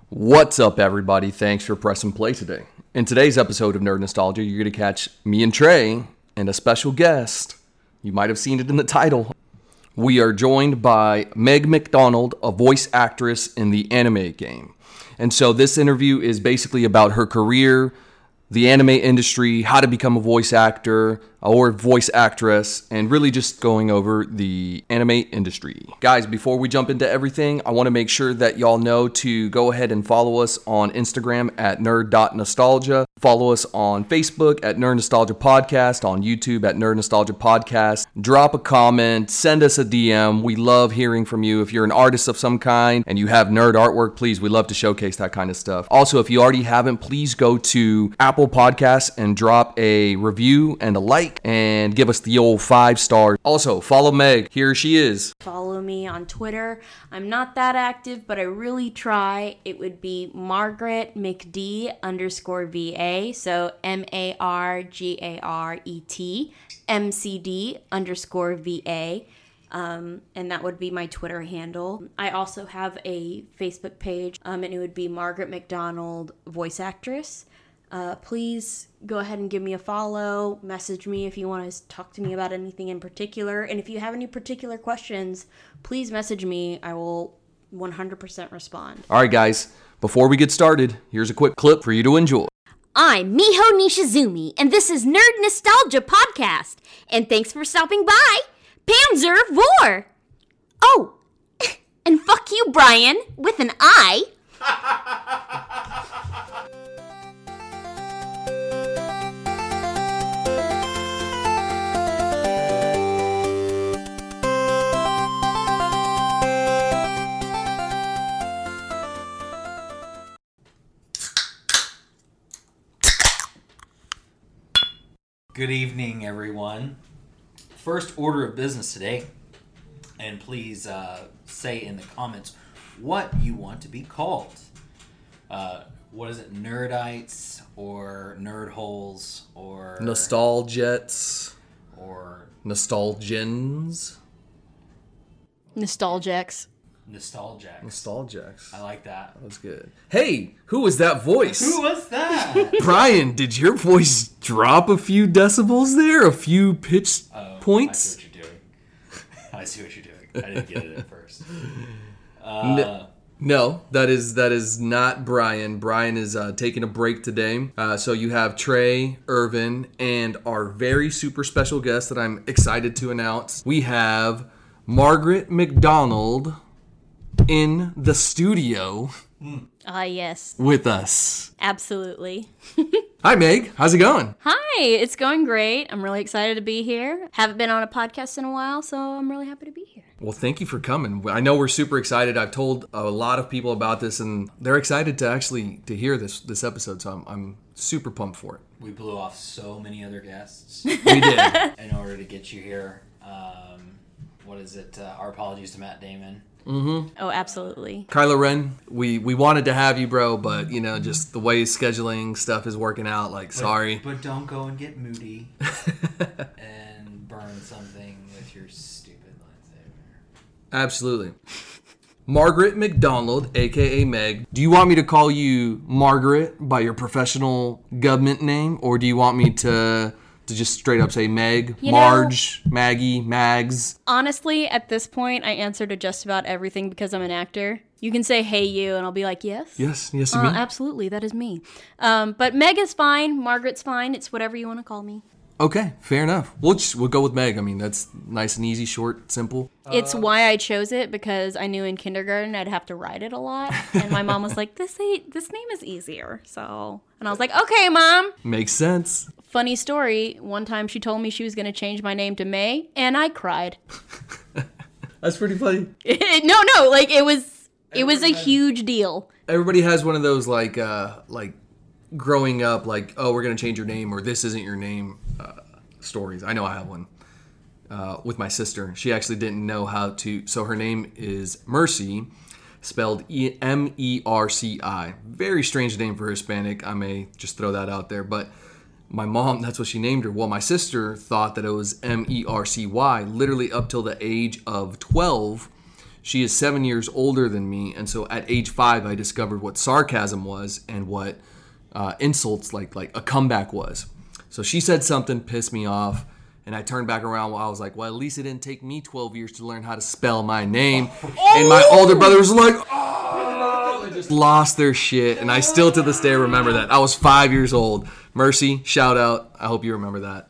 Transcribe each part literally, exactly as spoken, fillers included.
What's up, everybody? Thanks for pressing play today. In today's episode of Nerd Nostalgia, you're going to catch me and Trey and a special guest. You might have seen it in the title. We are joined by Meg McDonald, a voice actress in the anime game. And so this interview is basically about her career, the anime industry, how to become a voice actor or voice actress, and really just going over the anime industry. Guys, before we jump into everything, I want to make sure that y'all know to go ahead and follow us on Instagram at nerd dot nostalgia. Follow us on Facebook at Nerd Nostalgia Podcast, on YouTube at Nerd Nostalgia Podcast. Drop a comment, send us a D M. We love hearing from you. If you're an artist of some kind and you have nerd artwork, please, we love to showcase that kind of stuff. Also, if you already haven't, please go to Apple Podcasts and drop a review and a like and give us the old five stars. Also, follow Meg. Here she is. Follow me on Twitter. I'm not that active, but I really try. It would be Margaret McD underscore V A. So M A R G A R E T M C D underscore V A. Um, and that would be my Twitter handle. I also have a Facebook page, um, and it would be Margaret McDonald, voice actress. Uh, please go ahead and give me a follow. Message me if you want to talk to me about anything in particular. And if you have any particular questions, please message me. I will one hundred percent respond. All right, guys. Before we get started, here's a quick clip for you to enjoy. I'm Miho Nishizumi, and this is Nerd Nostalgia Podcast. And thanks for stopping by. Panzer Vor! Oh, and fuck you, Brian, with an I. Good evening, everyone. First order of business today, and please uh, say in the comments what you want to be called. Uh, what is it, nerdites or nerd holes or Nostalgets or Nostalgians. Nostalgics. nostalgics? Nostalgics. I like that. That was good. Hey, who was that voice? Who was that? Brian, did your voice drop a few decibels there? A few pitch Oh, points? I see what you're doing. I see what you're doing. I didn't get it at first. Uh, No, no, that is that is not Brian. Brian is uh, taking a break today. Uh, so you have Trey, Irvin, and our very super special guest that I'm excited to announce. We have Margaret McDonald in the studio Ah, yes. with us. Absolutely. Hi, Meg. How's it going? Hi, it's going great. I'm really excited to be here. Haven't been on a podcast in a while, so I'm really happy to be here. Well, thank you for coming. I know we're super excited. I've told a lot of people about this, and they're excited to actually to hear this this episode. So I'm I'm super pumped for it. we blew off so many other guests We did. in order to get you here. Um, what is it? Uh, our apologies to Matt Damon. Mm-hmm. Oh, absolutely. Kylo Ren, we, we wanted to have you, bro, but, you know, just the way scheduling stuff is working out, like, But, sorry. But don't go and get moody and burn something with your stupid lightsaber. Absolutely. Margaret McDonald, a k a. Meg. Do you want me to call you Margaret by your professional government name, or do you want me to... to just straight up say Meg, You Marge, Maggie, Mags? Honestly, at this point, I answer to just about everything because I'm an actor. You can say, hey, you, and I'll be like, yes. Yes, yes, you Uh, mean. absolutely, that is me. Um, but Meg is fine. Margaret's fine. It's whatever you want to call me. Okay, fair enough. We'll just we'll go with Meg. I mean, that's nice and easy, short, simple. It's why I chose it, because I knew in kindergarten I'd have to write it a lot. And my mom was like, this ain't, this name is easier. So, and I was like, okay, Mom. Makes sense. Funny story, one time she told me she was going to change my name to May, and I cried. That's pretty funny. no, no, like it was, it was a huge deal. Everybody has one of those like uh like growing up, like, oh, we're gonna change your name or this isn't your name uh, stories. I know I have one uh, with my sister. She actually didn't know how to. So her name is Mercy, spelled E- M E R C I. Very strange name for Hispanic. I may just throw that out there, but my mom, that's what she named her. Well, my sister thought that it was M E R C Y. Literally up till the age of twelve, She is seven years older than me, and so at age five, I discovered what sarcasm was and what uh, insults, like like a comeback was. So she said something, pissed me off, and I turned back around while I was like, well, at least it didn't take me twelve years to learn how to spell my name. Oh! And my older brother was like, oh, they just lost their shit, and I still to this day remember that. I was five years old. Mercy, shout out. I hope you remember that.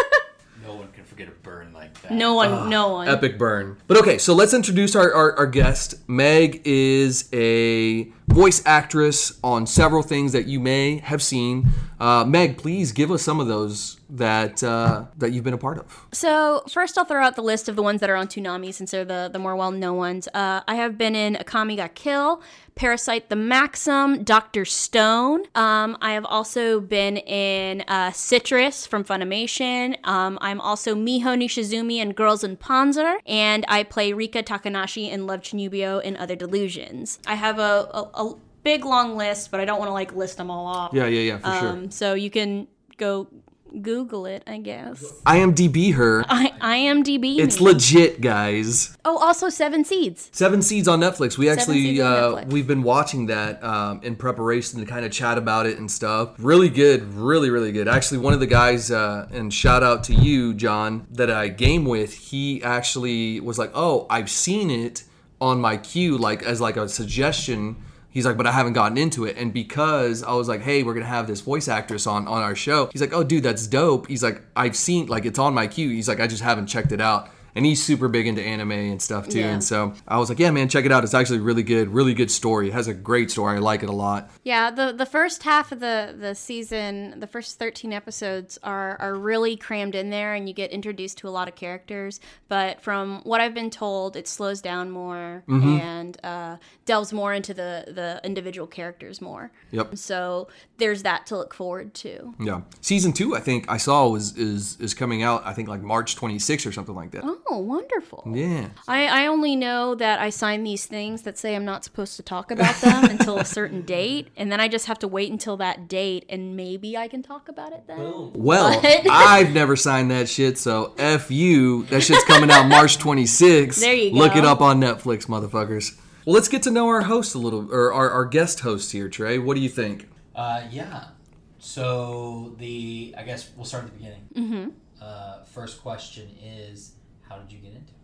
No one can forget a burn like that. No one, Uh, no one. Epic burn. But okay, so let's introduce our, our, our guest. Meg is a voice actress on several things that you may have seen. Uh, Meg, please give us some of those that uh, that you've been a part of. So first, I'll throw out the list of the ones that are on Toonami, since they're the, the more well-known ones. Uh, I have been in Akame ga Kill, Parasite the Maxim, Doctor Stone. Um, I have also been in uh, Citrus from Funimation. Um, I'm also Miho Nishizumi in Girls in Panzer, and I play Rika Takanashi in Love Chinubio and Other Delusions. I have a, a, a big long list, but I don't want to like list them all off. Yeah, yeah, yeah, for sure. Um, so you can go Google it, I guess. I M D B her. I I M D B. It's me. legit, guys. Oh, also Seven Seeds. Seven Seeds on Netflix. We actually Seeds on uh, Netflix. we've been watching that um, in preparation to kind of chat about it and stuff. Really good, really really good. Actually, one of the guys uh, and shout out to you, John, that I game with. He actually was like, "Oh, I've seen it on my queue, like as like a suggestion." He's like, but I haven't gotten into it. And because I was like, hey, we're going to have this voice actress on, on our show. He's like, oh, dude, that's dope. He's like, I've seen, like, it's on my queue. He's like, I just haven't checked it out. And he's super big into anime and stuff, too. Yeah. And so I was like, yeah, man, check it out. It's actually really good. Really good story. It has a great story. I like it a lot. Yeah, the the first half of the, the season, the first thirteen episodes are, are really crammed in there, and you get introduced to a lot of characters. But from what I've been told, it slows down more Mm-hmm. and uh, delves more into the, the individual characters more. Yep. So there's that to look forward to. Yeah. Season two, I think I saw was is is coming out, I think, like March twenty-sixth or something like that. Oh, wonderful. Yeah. I, I only know that I sign these things that say I'm not supposed to talk about them until a certain date, and then I just have to wait until that date, and maybe I can talk about it then. Well, But- I've never signed that shit, so F you. That shit's coming out March twenty-sixth. There you go. Look it up on Netflix, motherfuckers. Well, let's get to know our host a little, or our, our guest host here, Trey. What do you think? Uh, yeah. So the I guess we'll start at the beginning. Mm-hmm. Uh, first question is, how did you get into it?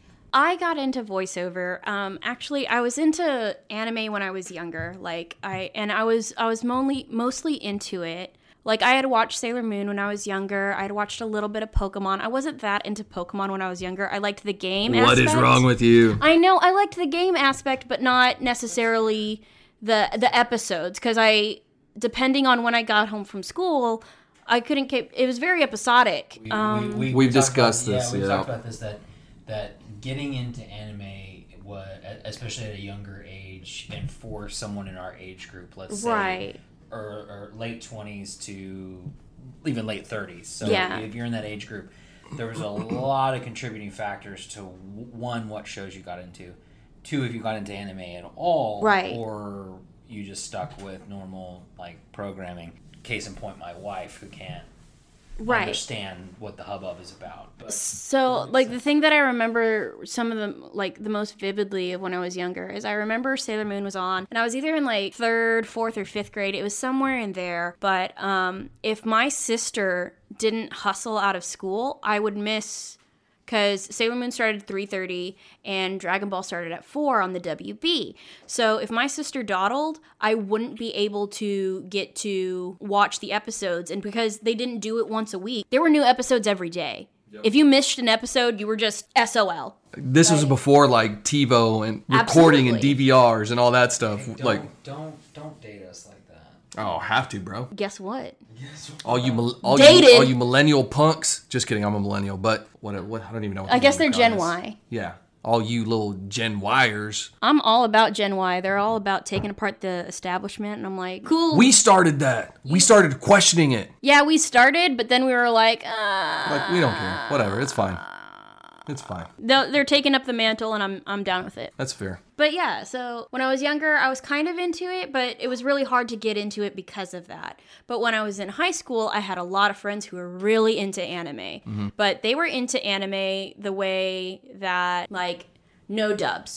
I got into voiceover. Um, actually, I was into anime when I was younger. Like I and I was I was mostly mostly into it. Like I had watched Sailor Moon when I was younger. I had watched a little bit of Pokemon. I wasn't that into Pokemon when I was younger. I liked the game What aspect. is wrong with you? I know I liked the game aspect, but not necessarily the the episodes, because I, depending on when I got home from school, I couldn't keep. It was very episodic. We, um, we, we, We've talked discussed about, this, Yeah, we yeah. talked about this that that getting into anime was, especially at a younger age, and for someone in our age group, let's say, Right. or, or late twenties to even late thirties. So Yeah. if you're in that age group, there was a lot of contributing factors to one, what shows you got into, two, if you got into anime at all, Right. or you just stuck with normal like programming. Case in point, my wife, who can't Right. understand what the hubbub is about. But So, like, the thing that I remember some of them, like, the most vividly of when I was younger is I remember Sailor Moon was on, and I was either in, like, third, fourth, or fifth grade. It was somewhere in there. But um, if my sister didn't hustle out of school, I would miss... Because Sailor Moon started at three thirty and Dragon Ball started at four on the W B. So if my sister dawdled, I wouldn't be able to get to watch the episodes. And because they didn't do it once a week, there were new episodes every day. If you missed an episode, you were just S O L. This was before like TiVo and recording and Absolutely. D V Rs and all that stuff. don't, Like, don't don't date us like that. oh, have to, bro. Guess what? All you, mil- all Dated. you, all you millennial punks. Just kidding, I'm a millennial, but what? What? I don't even know. What I the guess they're name Gen is. Y. Yeah, all you little Gen Yers. I'm all about Gen Y. They're all about taking apart the establishment. And I'm like, cool. We started that. We started questioning it. yeah, we started, but then we were like, uh, Like, we don't care. Whatever. It's fine. It's fine. they're they're taking up the mantle, and I'm I'm down with it. That's fair. But yeah, so when I was younger, I was kind of into it, but it was really hard to get into it because of that. But when I was in high school, I had a lot of friends who were really into anime. Mm-hmm. But they were into anime the way that, like, no dubs.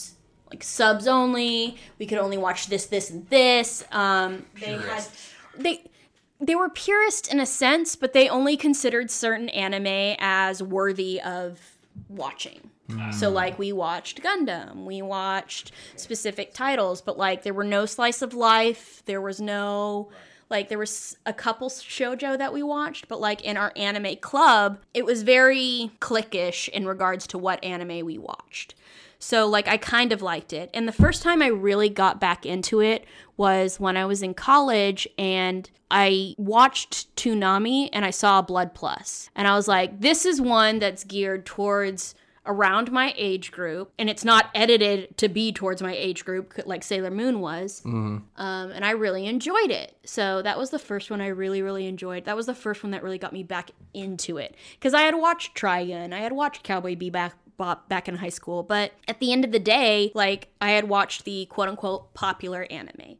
like subs only. We could only watch this, this, and this. Um, they had they they were purist in a sense, but they only considered certain anime as worthy of watching. Mm. So like we watched Gundam, we watched specific titles, but like there were no slice of life. There was no. Like, there was a couple shoujo that we watched, but, like, in our anime club, it was very cliquish in regards to what anime we watched. So, like, I kind of liked it. And the first time I really got back into it was when I was in college, and I watched Toonami, and I saw Blood Plus. And I was like, this is one that's geared towards around my age group, and it's not edited to be towards my age group like Sailor Moon was. Mm-hmm. Um, and I really enjoyed it. So that was the first one I really, really enjoyed. That was the first one that really got me back into it. Because I had watched Trigun, I had watched Cowboy Bebop back in high school, but at the end of the day, like, I had watched the quote-unquote popular anime.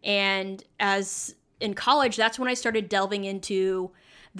And as in college, that's when I started delving into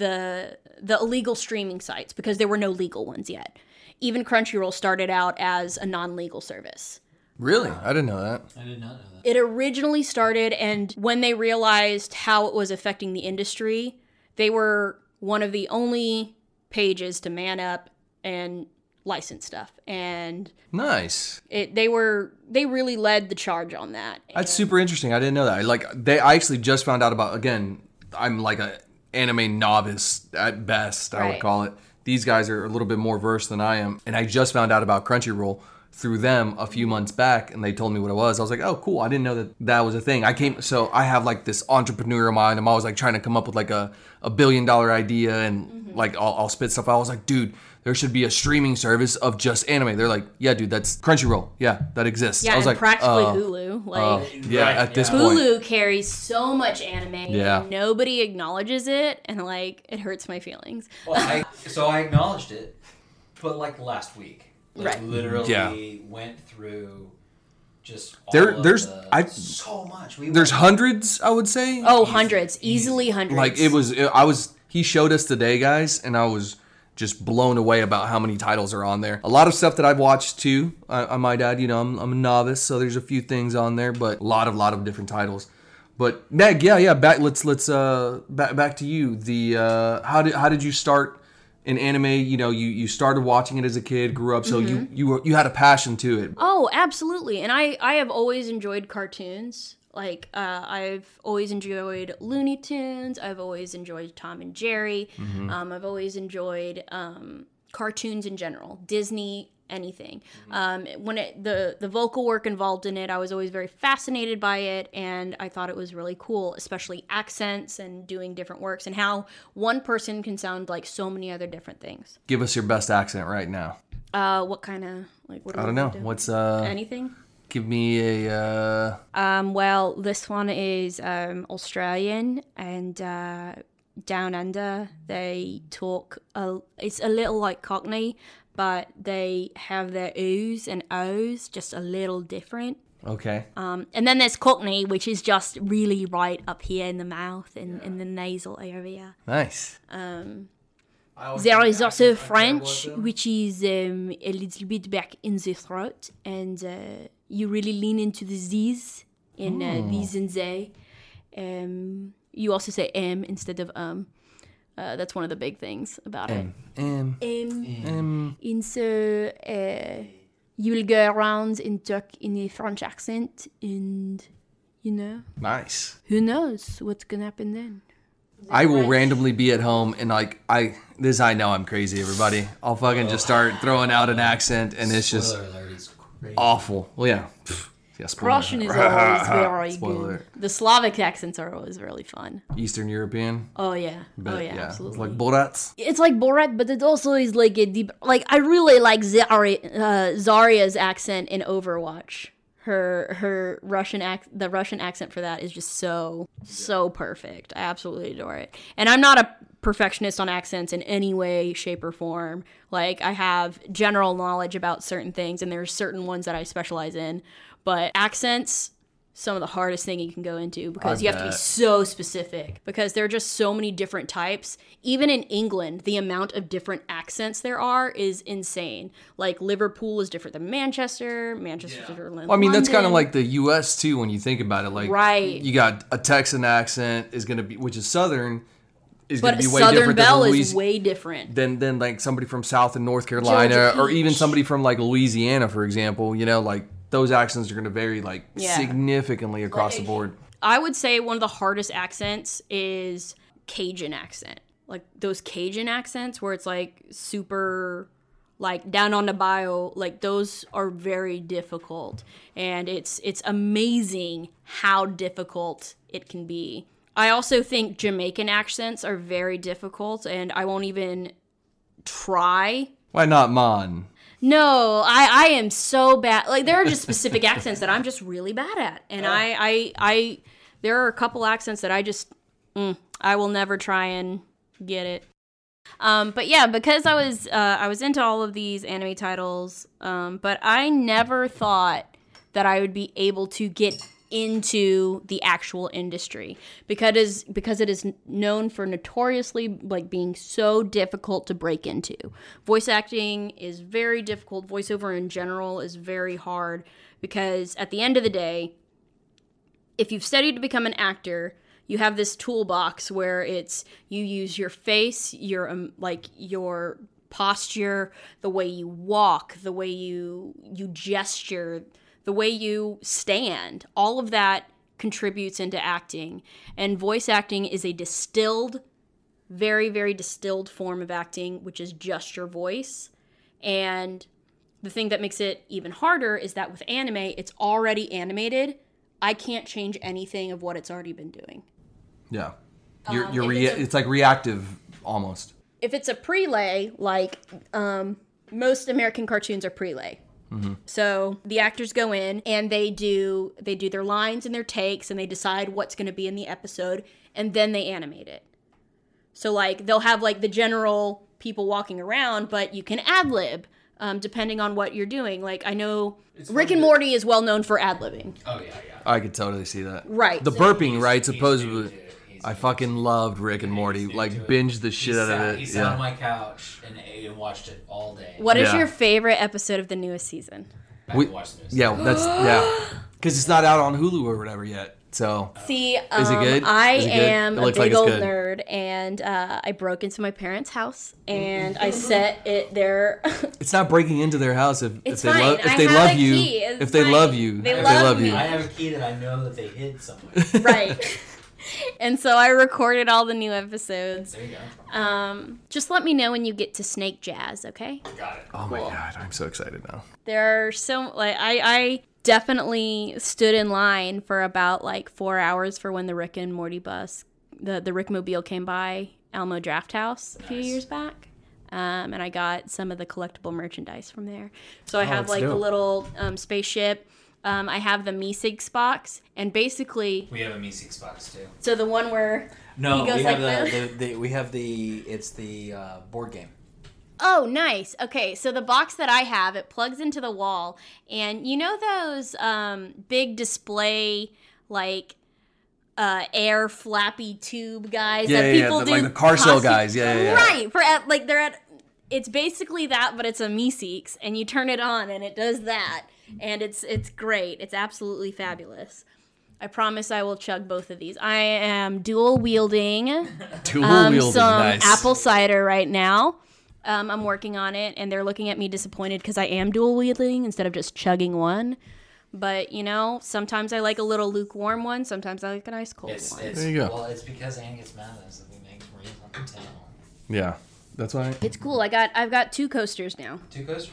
the the illegal streaming sites, because there were no legal ones yet. Even Crunchyroll started out as a non-legal service. Really? I didn't know that. I did not know that. It originally started, and when they realized how it was affecting the industry, they were one of the only pages to man up and license stuff. And nice. It they were they really led the charge on that. That's and, super interesting. I didn't know that. Like they, I actually just found out about. Again, I'm like a anime novice at best. I right. would call it. These guys are a little bit more versed than I am. And I just found out about Crunchyroll through them a few months back, and they told me what it was. I was like, oh, cool. I didn't know that that was a thing. I came, so I have like this entrepreneur mind. I'm always like trying to come up with like a, a billion dollar idea, and mm-hmm. like I'll, I'll spit stuff out. I was like, dude, there should be a streaming service of just anime. They're like, yeah, dude, that's Crunchyroll. Yeah, that exists. Yeah, I was and like, practically uh, Hulu. Like, uh, yeah, right, at this yeah. point. Hulu carries so much anime, Yeah. and nobody acknowledges it, and like it hurts my feelings. Well, I, so I acknowledged it, but like last week, like Right. literally Yeah. went through just all There- of there's- the, I- so much. We There's went- hundreds, I would say. Oh, Easy, hundreds, easy. easily hundreds. Like it was, I was. He showed us today, guys, and I was just blown away about how many titles are on there. A lot of stuff that I've watched too. I, I might add, you know, I'm, I'm a novice, so there's a few things on there, but a lot of lot of different titles. But Meg, yeah, yeah. Back, let's let's uh back back to you. The uh, how did how did you start in anime? You know, you you started watching it as a kid, grew up, so mm-hmm. you you were, you had a passion to it. Oh, absolutely. And I I have always enjoyed cartoons. Like, uh, I've always enjoyed Looney Tunes. I've always enjoyed Tom and Jerry. Mm-hmm. Um, I've always enjoyed um, cartoons in general. Disney, anything. Mm-hmm. Um, when it, the, the vocal work involved in it, I was always very fascinated by it. And I thought it was really cool, especially accents and doing different works and how one person can sound like so many other different things. Give us your best accent right now. Uh, what kind of, like, what do I don't we know. do? What's uh? Anything? Give me a. Uh... Um, well, this one is um, Australian, and uh, down under they talk. A, it's a little like Cockney, but they have their oohs and ohs just a little different. Okay. Um, and then there's Cockney, which is just really right up here in the mouth and in the nasal area. Nice. Um, there is also French, which is um, a little bit back in the throat, and uh, you really lean into the Z's in uh, these and they. Um, you also say M instead of um. Uh, that's one of the big things about M. it. M. M. M. And so uh, you will go around and talk in a French accent, and you know, Nice. who knows what's gonna happen then. I will randomly be at home and like I this I know I'm crazy, everybody. I'll fucking just start throwing out an accent and it's just Spoiler alert, it's crazy. awful. Well, yeah. Yeah, spoiler Russian is alert. always very Spoiler good. alert. The Slavic accents are always really fun. Eastern European. Oh yeah, But, oh yeah, absolutely. It's like Borat. It's like Borat, but it also is like a deep. Like I really like Zarya, uh, Zarya's accent in Overwatch. Her her Russian ac- the Russian accent for that is just so so perfect. I absolutely adore it. And I'm not a perfectionist on accents in any way, shape, or form. Like I have general knowledge about certain things, and there's certain ones that I specialize in. But accents, some of the hardest thing you can go into because I you have to be bet. so specific because there are just so many different types. Even in England, the amount of different accents there are is insane. Like Liverpool is different than Manchester. Manchester's different than Well, I mean, that's kind of London. like the U S too when you think about it. Like, Right. you got a Texan accent is going to be, which is Southern, is going But to be way Southern different Belle than is Louis- way different. than than like somebody from South and North Carolina, Georgia or even Peach. somebody from like Louisiana, for example. You know, like those accents are going to vary like Yeah. significantly across the board. I would say one of the hardest accents is Cajun accent. Like those Cajun accents where it's like super like down on the bio, like those are very difficult. And it's it's amazing how difficult it can be. I also think Jamaican accents are very difficult and I won't even try. Why not, man? No, I, I am so bad. Like there are just specific accents that I'm just really bad at, and I, I I there are a couple accents that I just mm, I will never try and get it. Um, but yeah, because I was uh, I was into all of these anime titles, um, but I never thought that I would be able to get into the actual industry because it is because it is known for notoriously like being so difficult to break into. Voice acting is very difficult. Voiceover in general is very hard because at the end of the day, if you've studied to become an actor, you have this toolbox where it's you use your face, your um, like your posture, the way you walk, the way you you gesture, the way you stand, all of that contributes into acting. And voice acting is a distilled, very, very distilled form of acting, which is just your voice. And the thing that makes it even harder is that with anime, it's already animated. I can't change anything of what it's already been doing. Yeah, you're Um, you're if rea- it's a- it's like reactive almost. If it's a prelay, like um, most American cartoons are prelay. So the actors go in and they do they do their lines and their takes and they decide what's going to be in the episode and then they animate it. So like they'll have like the general people walking around, but you can ad lib um, depending on what you're doing. Like I know Rick and Morty is well known for ad libbing. Oh yeah, yeah. I could totally see that. Right. The burping, right? He's Supposedly, new to it. He's I new fucking loved Rick and Morty. He's new Like to it. binged the shit He out sat, of it. He sat on Yeah. my couch and, and watched it all day. What is Yeah. your favorite episode of the newest season? I We- haven't watched the news. Yeah, that's yeah. Because it's not out on Hulu or whatever yet. So See, um, Is it good? I Is it good? am It a looks like big it's old good. nerd, and uh, I broke into my parents' house, and I set it there. it's not breaking into their house if, if It's they fine. love if I they have love a you. key. It's If they fine. love you, They if love they love me. you. I have a key that I know that they hid somewhere. Right. And so I recorded all the new episodes. There you go. Um, just let me know when you get to Snake Jazz, okay? Got it. Oh my god, I'm so excited now. There are so like I I definitely stood in line for about like four hours for when the Rick and Morty bus, the the Rickmobile came by Alamo Draft House a few Nice. years back. Um, and I got some of the collectible merchandise from there. So I have that's like the dope. little um, spaceship. Um, I have the Meeseeks box, and basically, We have a Meeseeks box too. so the one where No, He goes we have like the, the, the we have the it's the uh, board game. Oh, nice. Okay, so the box that I have, it plugs into the wall, and you know those um, big display, like, uh, air flappy tube guys Yeah, that yeah, yeah, people the- do? like the car sale costume- guys. Yeah, yeah, yeah. Right. For at, like they're at. It's basically that, but it's a Meeseeks, and you turn it on, and it does that, and it's it's great. It's absolutely fabulous. I promise I will chug both of these. I am dual wielding. Dual um, wielding, some nice. apple cider right now. Um, I'm working on it, and they're looking at me disappointed because I am dual wielding instead of just chugging one. But you know, sometimes I like a little lukewarm one. Sometimes I like an ice cold It's, one. it's There you go. Well, it's because Annie gets mad at us that we make Marines on the tail. Yeah, that's why. It's cool. I got I've got two coasters now. Two coasters.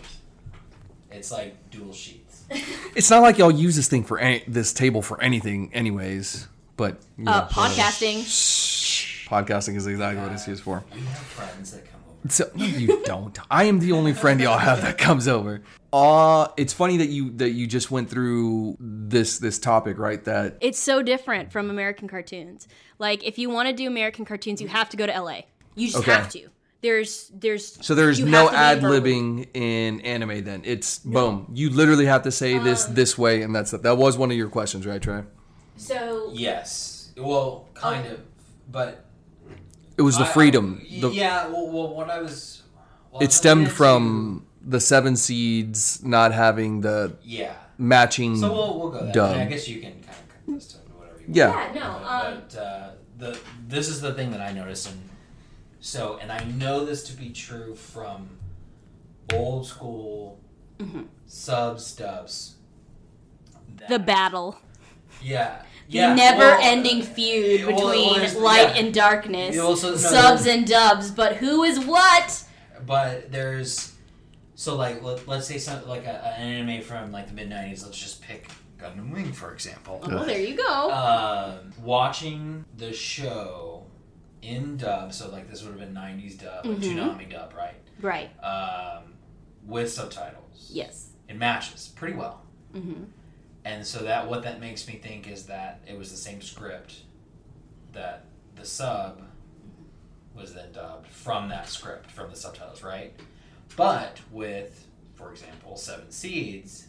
It's like dual sheets. It's not like y'all use this thing for any, this table for anything, anyways. But you know, Uh, podcasting. podcasting is exactly what it's used for. We have friends that come over. So, no, you don't. I am the only friend y'all have that comes over. Uh, it's funny that you that you just went through this this topic, right? That It's so different from American cartoons. Like if you want to do American cartoons, you have to go to L A. You just Okay. have to. There's there's so there's you no have to be ad verbal. libbing in anime. Then it's boom. You literally have to say this Um, this way, and that's it. That was one of your questions, right, Trey? So Yes. Well, kind Oh. of, but It was the I- freedom. I- The, yeah. Well, well, what I was. Well, it I was stemmed looking from the seven seeds not having the into- Yeah. matching So we'll we'll go that. dub. I, mean, I guess you can kind of cut this to whatever you want. Yeah. yeah, no. But, Um, but uh, the this is the thing that I noticed, and so and I know this to be true from old school subs dubs. the that- battle. Yeah. The Yeah. never-ending well, feud well, between well, there's- light yeah. and darkness, Yeah, well, so- no, subs no. and dubs, but who is what? But there's so like let, let's say something like a, an anime from like the mid nineties. Let's just pick Gundam Wing for example. Well, there you go. Um, watching the show in dub, so like this would have been nineties dub, like Mhm. Toonami dub, right? Right. Um, with subtitles. Yes. It matches pretty well. Mm-hmm. And so that what that makes me think is that it was the same script that the sub was then dubbed from that script, from the subtitles, right? But with, for example, Seven Seeds,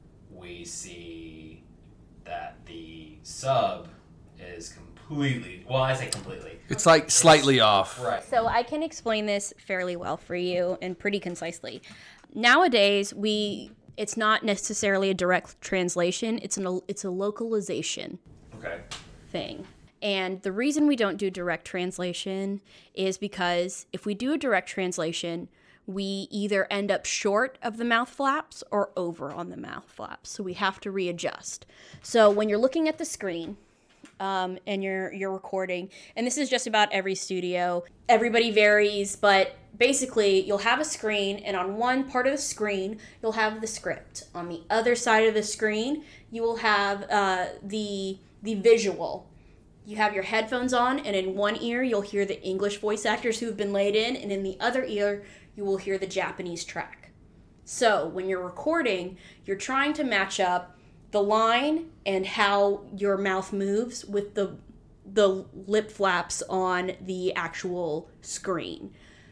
we see that the sub is completely, well, I say completely. It's like slightly off. Right. So I can explain this fairly well for you and pretty concisely. Nowadays, we it's not necessarily a direct translation. It's an it's a localization Okay. thing. And the reason we don't do direct translation is because if we do a direct translation, we either end up short of the mouth flaps or over on the mouth flaps. So we have to readjust. So when you're looking at the screen, um, and you're you're recording, and this is just about every studio. Everybody varies, but basically you'll have a screen, and on one part of the screen you'll have the script. On the other side of the screen you will have uh, the the visual. You have your headphones on, and in one ear you'll hear the English voice actors who have been laid in, and in the other ear you will hear the Japanese track. So when you're recording, you're trying to match up the line and how your mouth moves with the the lip flaps on the actual screen.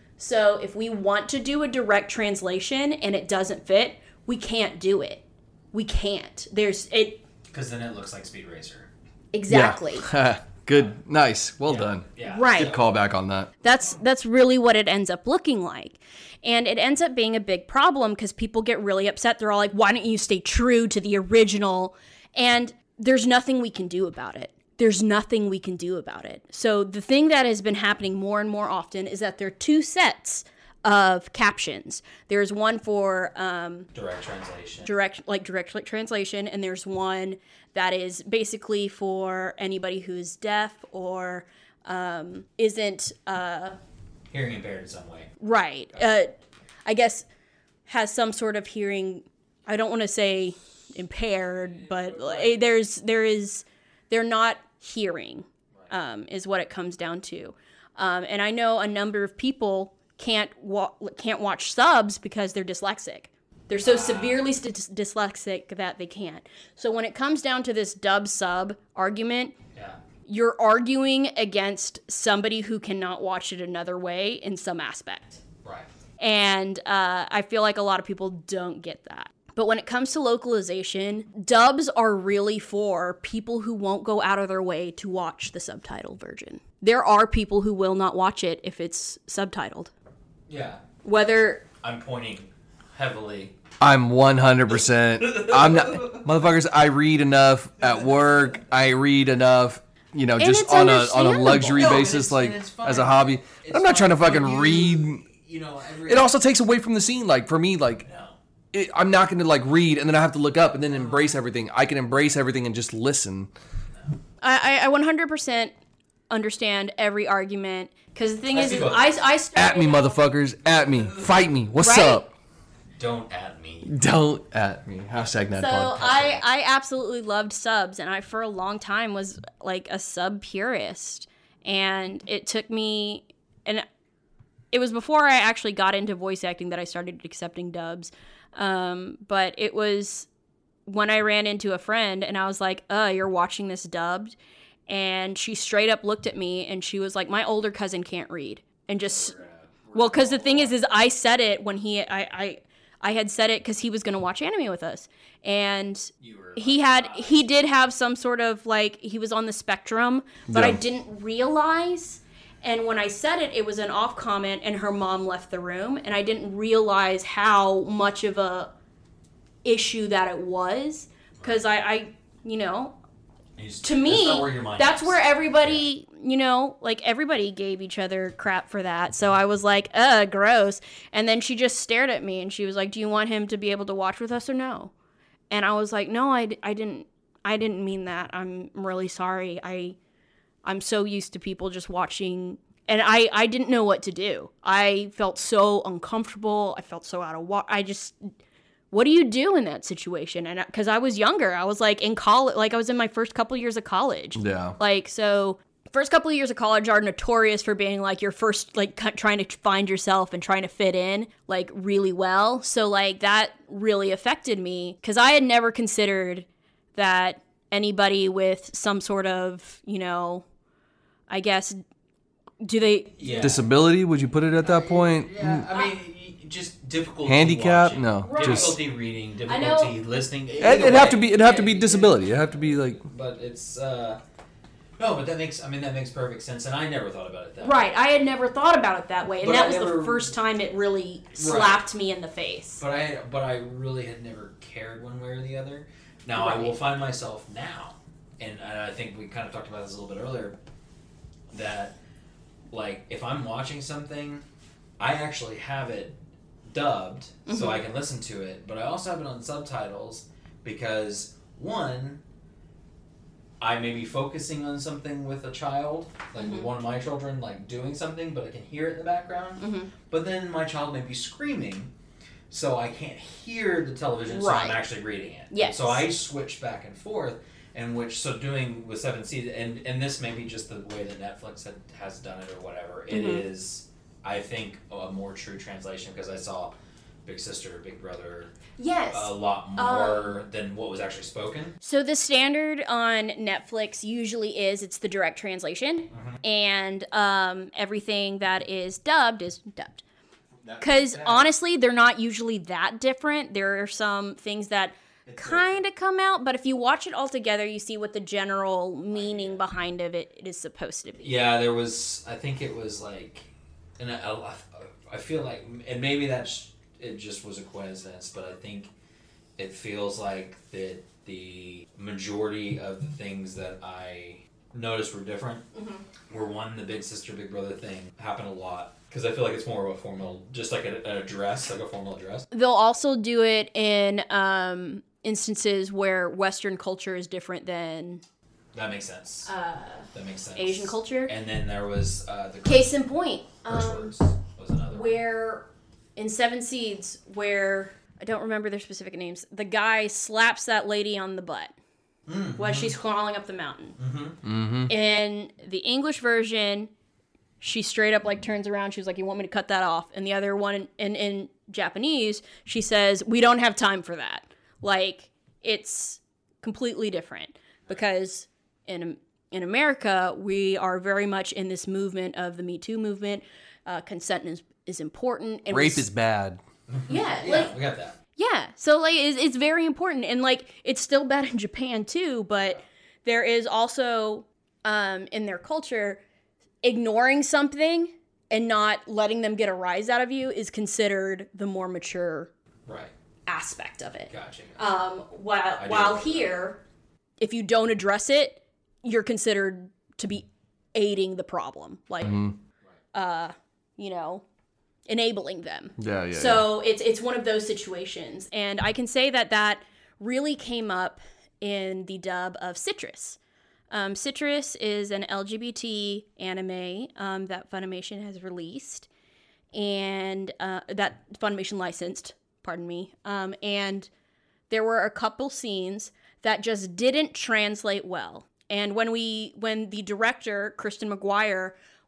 So if we want to do a direct translation and it doesn't fit, we can't do it. We can't. There's it Because then it looks like Speed Racer. exactly. Yeah. Good. Nice. Well Yeah. done. Yeah. Right. Good callback on that. That's that's really what it ends up looking like. And it ends up being a big problem because people get really upset. They're all like, why don't you stay true to the original? And there's nothing we can do about it. There's nothing we can do about it. So the thing that has been happening more and more often is that there are two sets of captions. There's one for um, Direct translation. direct, like direct translation, and there's one that is basically for anybody who's deaf or um, isn't uh, Hearing impaired in some way. right. Uh, I guess has some sort of hearing. I don't want to say impaired, but like, there's there is they're not hearing um, is what it comes down to. Um, and I know a number of people can't wa- can't watch subs because they're dyslexic. They're so severely st- dyslexic that they can't. So when it comes down to this dub sub argument, Yeah. you're arguing against somebody who cannot watch it another way in some aspect. Right. And uh, I feel like a lot of people don't get that. But when it comes to localization, dubs are really for people who won't go out of their way to watch the subtitle version. There are people who will not watch it if it's subtitled. Yeah. Whether I'm pointing heavily. I'm one hundred percent. I'm not, motherfuckers. I read enough at work. I read enough, you know, And just it's on a on a understandable. luxury No, and basis, it's- like and it's fine. as a hobby. It's I'm not trying to fine, fucking but you- read. You know, every. It also takes away from the scene. Like for me, like No. it, I'm not going to like read and then I have to look up and then embrace everything. I can embrace everything and just listen. I, I, I one hundred percent understand every argument because the thing I is, see is both. I, I started At me, out- motherfuckers. At me. Fight me. What's Right? up? Don't at me. Don't at me. Hashtag Ned So Pod. I, I absolutely loved subs, and I for a long time was like a sub purist, and it took me, and it was before I actually got into voice acting that I started accepting dubs, um, but it was when I ran into a friend and I was like, "Uh, you're watching this dubbed," and she straight up looked at me and she was like, "My older cousin can't read," and just well, because the thing is, is I said it when he I I. I had said it because he was going to watch anime with us. And You were he like, had, "Ah, he did have some sort of like, he was on the spectrum, but Yeah. I didn't realize. And when I said it, it was an off comment and her mom left the room. And I didn't realize how much of a issue that it was. Because I, I, you know, You just- to that's me, not where your mind that's is. where everybody, you know, like everybody gave each other crap for that. So I was like, uh, gross. And then she just stared at me and she was like, do you want him to be able to watch with us or no? And I was like, no, I, I didn't, I didn't mean that. I'm really sorry. I, I'm so used to people just watching, and I, I didn't know what to do. I felt so uncomfortable. I felt so out of wa- I just, what do you do in that situation? And because I was younger, I was like in college, like I was in my first couple years of college. Yeah. Like, so first couple of years of college are notorious for being like your first, like cu- trying to find yourself and trying to fit in like really well. So like that really affected me because I had never considered that anybody with some sort of, you know, I guess, do they, Yeah. Disability? Would you put it at that point? Yeah, I mean, y- just difficulty. Handicap? watching. No, Right. just difficulty reading, I know- difficulty listening. it, Either it'd have way. to be. It'd have to be Yeah, disability. It'd have to be like. But it's uh, no, but that makes. I mean, that makes perfect sense, and I never thought about it that way. right, I had never thought about it that way. And But that I was never- the first time it really slapped me in the face. But I, but I really had never cared one way or the other. Now I Right. will find myself now, and I think we kind of talked about this a little bit earlier. That, like, if I'm watching something, I actually have it dubbed so I can listen to it, but I also have it on subtitles because one, I may be focusing on something with a child, like with one of my children, like doing something, but I can hear it in the background. Mhm. But then my child may be screaming, so I can't hear the television, so Right. I'm actually reading it. Yes. So I switch back and forth, and which so doing with Seven Seas, and and this may be just the way that Netflix had, has done it or whatever. It Mhm. is, I think, a more true translation because I saw Big Sister, Big Brother Yes. a lot more than what was actually spoken. So the standard on Netflix usually is it's the direct translation, and um, everything that is dubbed is dubbed. Because honestly, they're not usually that different. There are some things that kind of come out, but if you watch it all together, you see what the general meaning behind of it, it is supposed to be. Yeah, there was. I think it was like, and I, I feel like, and maybe that's it. Just was a coincidence, but I think it feels like that the majority of the things that I noticed were different. Mm-hmm. Were one, the Big Sister, Big Brother thing happened a lot because I feel like it's more of a formal, just like a, an address, like a formal address. They'll also do it in um, instances where Western culture is different than That makes sense. uh, that makes sense. Asian culture. And then there was uh, the Case in point, curse um, words was another. where in Seven Seeds, where I don't remember their specific names, the guy slaps that lady on the butt Mm-hmm. while she's crawling up the mountain. Mm-hmm. In the English version, she straight up like turns around. She's like, "You want me to cut that off?" And the other one in, in, in Japanese, she says, "We don't have time for that." Like, it's completely different because in in America, we are very much in this movement of the Me Too movement. Uh, consent is, is important. And we Rape s- is bad. yeah, yeah, like we got that. yeah. So like it's, it's very important, and like it's still bad in Japan too. But there is also um, in their culture, ignoring something and not letting them get a rise out of you is considered the more mature Right. aspect of it. Gotcha. gotcha. Um, while do while remember here, if you don't address it, you're considered to be aiding the problem, like, uh, you know, enabling them. Yeah, yeah. So it's it's one of those situations, and I can say that that really came up in the dub of Citrus. Um, Citrus is an L G B T anime um, that Funimation has released, and uh, that Funimation licensed. Pardon me. Um, and there were a couple scenes that just didn't translate well. And when we when the director Kristen McGuire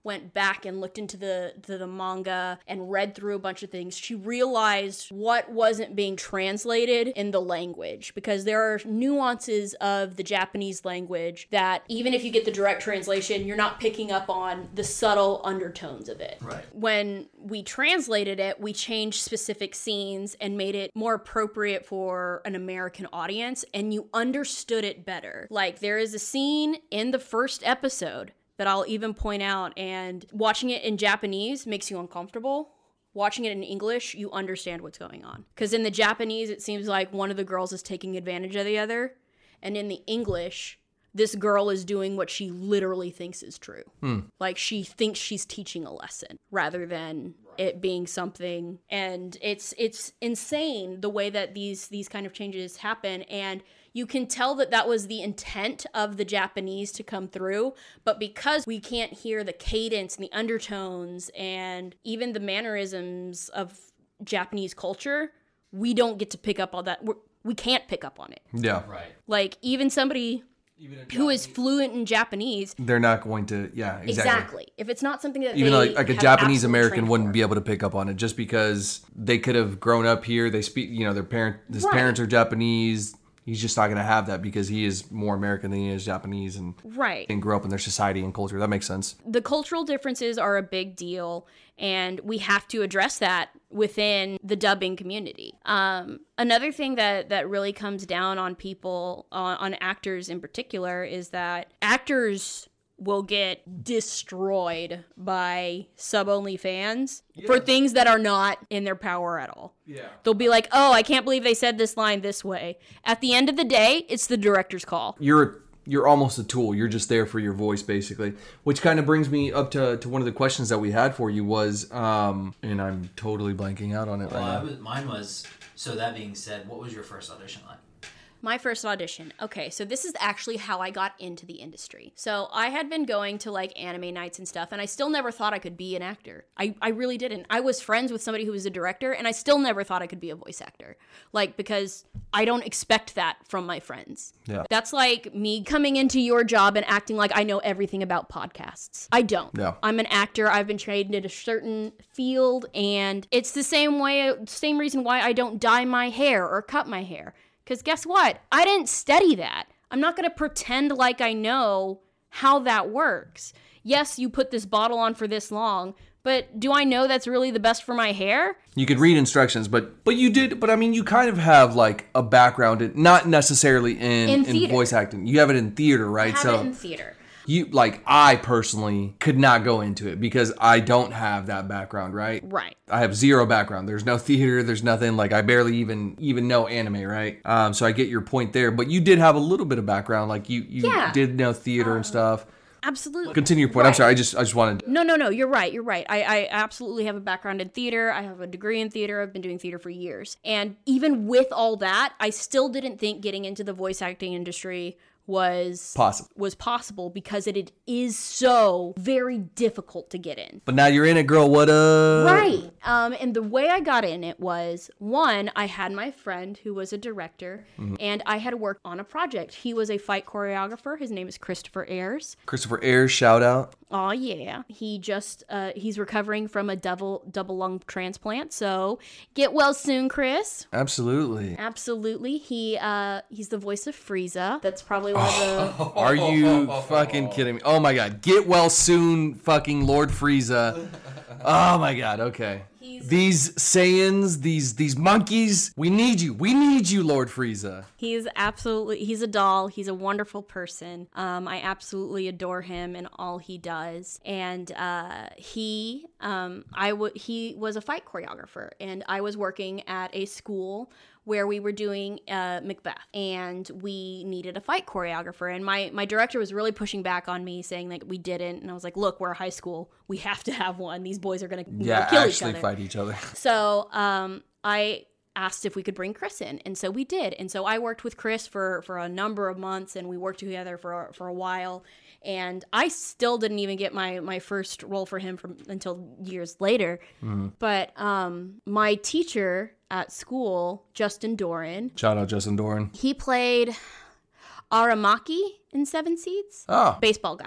went back and looked into the to the manga and read through a bunch of things, she realized what wasn't being translated in the language, because there are nuances of the Japanese language that even if you get the direct translation, you're not picking up on the subtle undertones of it. Right. When we translated it, we changed specific scenes and made it more appropriate for an American audience, and you understood it better. Like, there is a scene in the first episode that I'll even point out, and watching it in Japanese makes you uncomfortable. Watching it in English, you understand what's going on. Because in the Japanese, it seems like one of the girls is taking advantage of the other, and in the English, this girl is doing what she literally thinks is true. Hmm. Like, she thinks she's teaching a lesson rather than it being something. And it's it's insane the way that these these kind of changes happen. And you can tell that that was the intent of the Japanese to come through. But because we can't hear the cadence and the undertones and even the mannerisms of Japanese culture, we don't get to pick up on that. We're, we can't pick up on it. Yeah. Right. Like, even somebody who is fluent in Japanese, they're not going to, yeah, exactly. Exactly. If it's not something that even they like, like a have Japanese absolutely American trained wouldn't for. be able to pick up on it just because they could have grown up here. They speak, you know, their parent, his Right. parents are Japanese. He's just not going to have that because he is more American than he is Japanese, and Right. and grow up in their society and culture. That makes sense. The cultural differences are a big deal, and we have to address that within the dubbing community. Um, another thing that, that really comes down on people, on, on actors in particular, is that actors will get destroyed by sub-only fans yeah. for things that are not in their power at all. Yeah. They'll be like, oh, I can't believe they said this line this way. At the end of the day, it's the director's call. You're you're almost a tool. You're just there for your voice, basically. Which kind of brings me up to, to one of the questions that we had for you was, um, and I'm totally blanking out on it well, right now. I was, mine was, so that being said, what was your first audition like? My first audition. Okay, so this is actually how I got into the industry. So I had been going to like anime nights and stuff, and I still never thought I could be an actor. I, I really didn't. I was friends with somebody who was a director, and I still never thought I could be a voice actor. Like, because I don't expect that from my friends. Yeah. That's like me coming into your job and acting like I know everything about podcasts. I don't. Yeah. I'm an actor. I've been trained in a certain field, and it's the same way, same reason why I don't dye my hair or cut my hair. Because guess what? I didn't study that. I'm not going to pretend like I know how that works. Yes, you put this bottle on for this long, but do I know that's really the best for my hair? You could read instructions, but but you did. But I mean, you kind of have like a background in, not necessarily in In in, theater. voice acting. You have it in theater, right? I have so it in theater. you like I personally could not go into it because I don't have that background, right? Right. I have zero background. There's no theater. There's nothing. Like I barely even even know anime, right? Um, so I get your point there. But you did have a little bit of background. Like you you Yeah. did know theater and stuff. Absolutely. Continue your point. I'm Right. sorry. I just I just wanted. No, no, no. You're right. You're right. I, I absolutely have a background in theater. I have a degree in theater. I've been doing theater for years. And even with all that, I still didn't think getting into the voice acting industry was Possible. was possible because it, it is so very difficult to get in. But now you're in it, girl. What up? Right. Um, and the way I got in it was, one, I had my friend who was a director, Mm-hmm. and I had worked on a project. He was a fight choreographer. His name is Christopher Ayers. Christopher Ayers, shout out. Oh yeah. He just uh he's recovering from a double double lung transplant. So get well soon, Chris. Absolutely. Absolutely. He uh he's the voice of Frieza. That's probably one of the Are you fucking kidding me? Oh my god. Get well soon, fucking Lord Frieza. Oh my god, okay. He's- These Saiyans, these these monkeys, we need you. We need you, Lord Frieza. He's absolutely he's a doll. He's a wonderful person. Um I absolutely adore him and all he does. And uh he um I would he was a fight choreographer, and I was working at a school where we were doing uh, Macbeth, and we needed a fight choreographer. And my, my director was really pushing back on me, saying that we didn't. And I was like, look, we're a high school. We have to have one. These boys are going to Yeah, kill each actually other. fight each other. So um, I asked if we could bring Chris in, and so we did. And so I worked with Chris for, for a number of months, and we worked together for for a while. And I still didn't even get my, my first role for him from until years later. Mm-hmm. But um, my teacher at school, Justin Doran, Shout out Justin Doran. he played Aramaki in Seven Seeds. Oh, Baseball guy.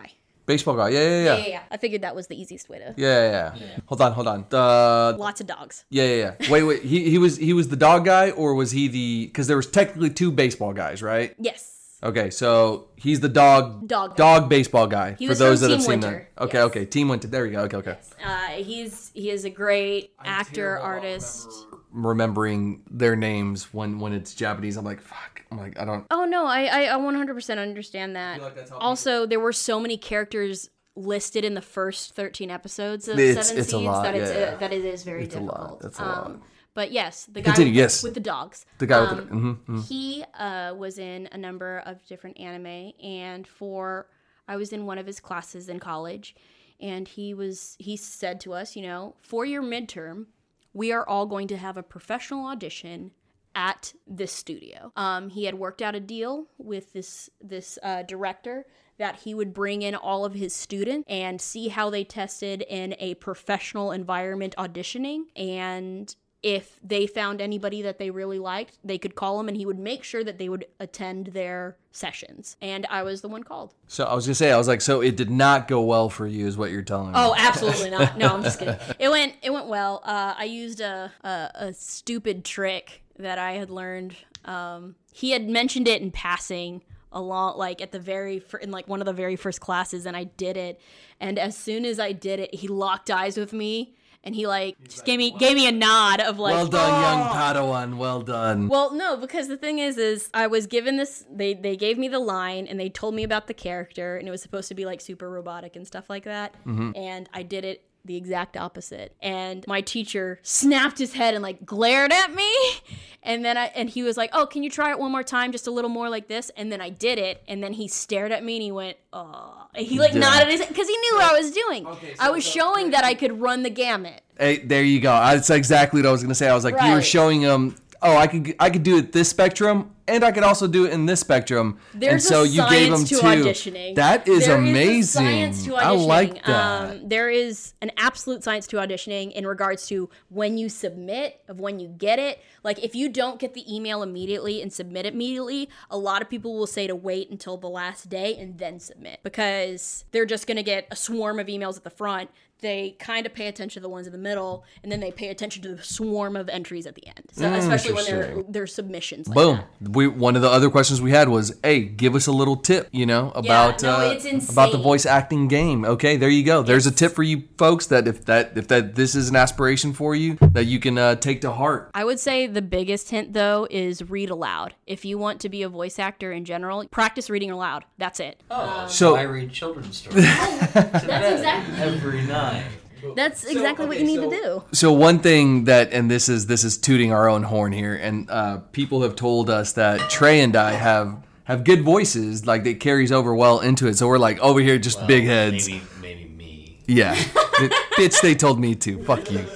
Baseball guy. Yeah, yeah, Yeah, yeah. yeah, yeah. I figured that was the easiest way to. Yeah, yeah, yeah. Hold on, hold on. The Lots of dogs. yeah, yeah, yeah. Wait, wait. He he was he was the dog guy, or was he the? Because there was technically two baseball guys, right? Yes. Okay, so he's the dog Dog guy. dog baseball guy. He for was those from that have Team seen Winter. that. Okay, Yes. okay. Team Winter. There you go. Okay, okay. Uh, he's he is a great actor, artist. Remembering their names when when it's Japanese, I'm like, fuck. I'm like, I don't. Oh no, I I, I one hundred percent understand that. feel like that's how Also, there were so many characters listed in the first thirteen episodes of It's- Seven it's a Seeds lot, that it's yeah. uh, that it is very It's a lot, difficult. that's a lot. Um, but yes, the guy Continue, with, yes. with the dogs. The guy with Um, the. Mm-hmm, mm-hmm. He uh, was in a number of different anime, and for I was in one of his classes in college, and he was he said to us, you know, for your midterm, we are all going to have a professional audition at this studio. Um, he had worked out a deal with this this uh, director that he would bring in all of his students and see how they tested in a professional environment auditioning, and if they found anybody that they really liked, they could call him and he would make sure that they would attend their sessions. And I was the one called. So I was gonna say, I was like, so it did not go well for you, is what you're telling me. Oh, absolutely not. No, I'm just kidding. It went it went well. Uh, I used a, a a stupid trick that I had learned. Um, he had mentioned it in passing along, like at the very fir- in like one of the very first classes, and I did it. And as soon as I did it, he locked eyes with me. And he like just like, gave me what? gave me a nod of like, well done, oh. young Padawan. Well done. Well, no, because the thing is, is I was given this. They they gave me the line and they told me about the character, and it was supposed to be like super robotic and stuff like that. Mm-hmm. And I did it the exact opposite. And my teacher snapped his head and like glared at me. And then I and he was like, "Oh, can you try it one more time, just a little more like this?" And then I did it, and then he stared at me and he went, "Oh." And he like Yeah. nodded his head because he knew what I was doing. Okay, so- I was so- showing that I could run the gamut. Hey, there you go. That's exactly what I was gonna say. I was like, you were Right. showing him. Oh, I could I could do it this spectrum, and I could also do it in this spectrum. There's and so a you gave him science to two. auditioning. That is There amazing. Is a science to auditioning. I like that. Um, there is an absolute science to auditioning in regards to when you submit, of when you get it. Like if you don't get the email immediately and submit immediately, a lot of people will say to wait until the last day and then submit because they're just going to get a swarm of emails at the front. They kind of pay attention to the ones in the middle, and then they pay attention to the swarm of entries at the end. So especially when they're Interesting. they're submissions like Boom. that. We one of the other questions we had was, "Hey, give us a little tip, you know, about no, uh, it's insane. about the voice acting game." Okay, there you go. There's a tip for you folks that if that if that this is an aspiration for you that you can uh, take to heart. I would say the biggest hint, though, is read aloud. If you want to be a voice actor in general, practice reading aloud. That's it. Oh, So- so I read children's stories That's exactly every night. that's exactly what you need to do. So one thing that, and this is this is tooting our own horn here, and uh, people have told us that Trey and I have have good voices, like that carries over well into it. So we're like over here just big heads. Maybe, maybe me. Yeah, bitch, they told me to. Fuck you.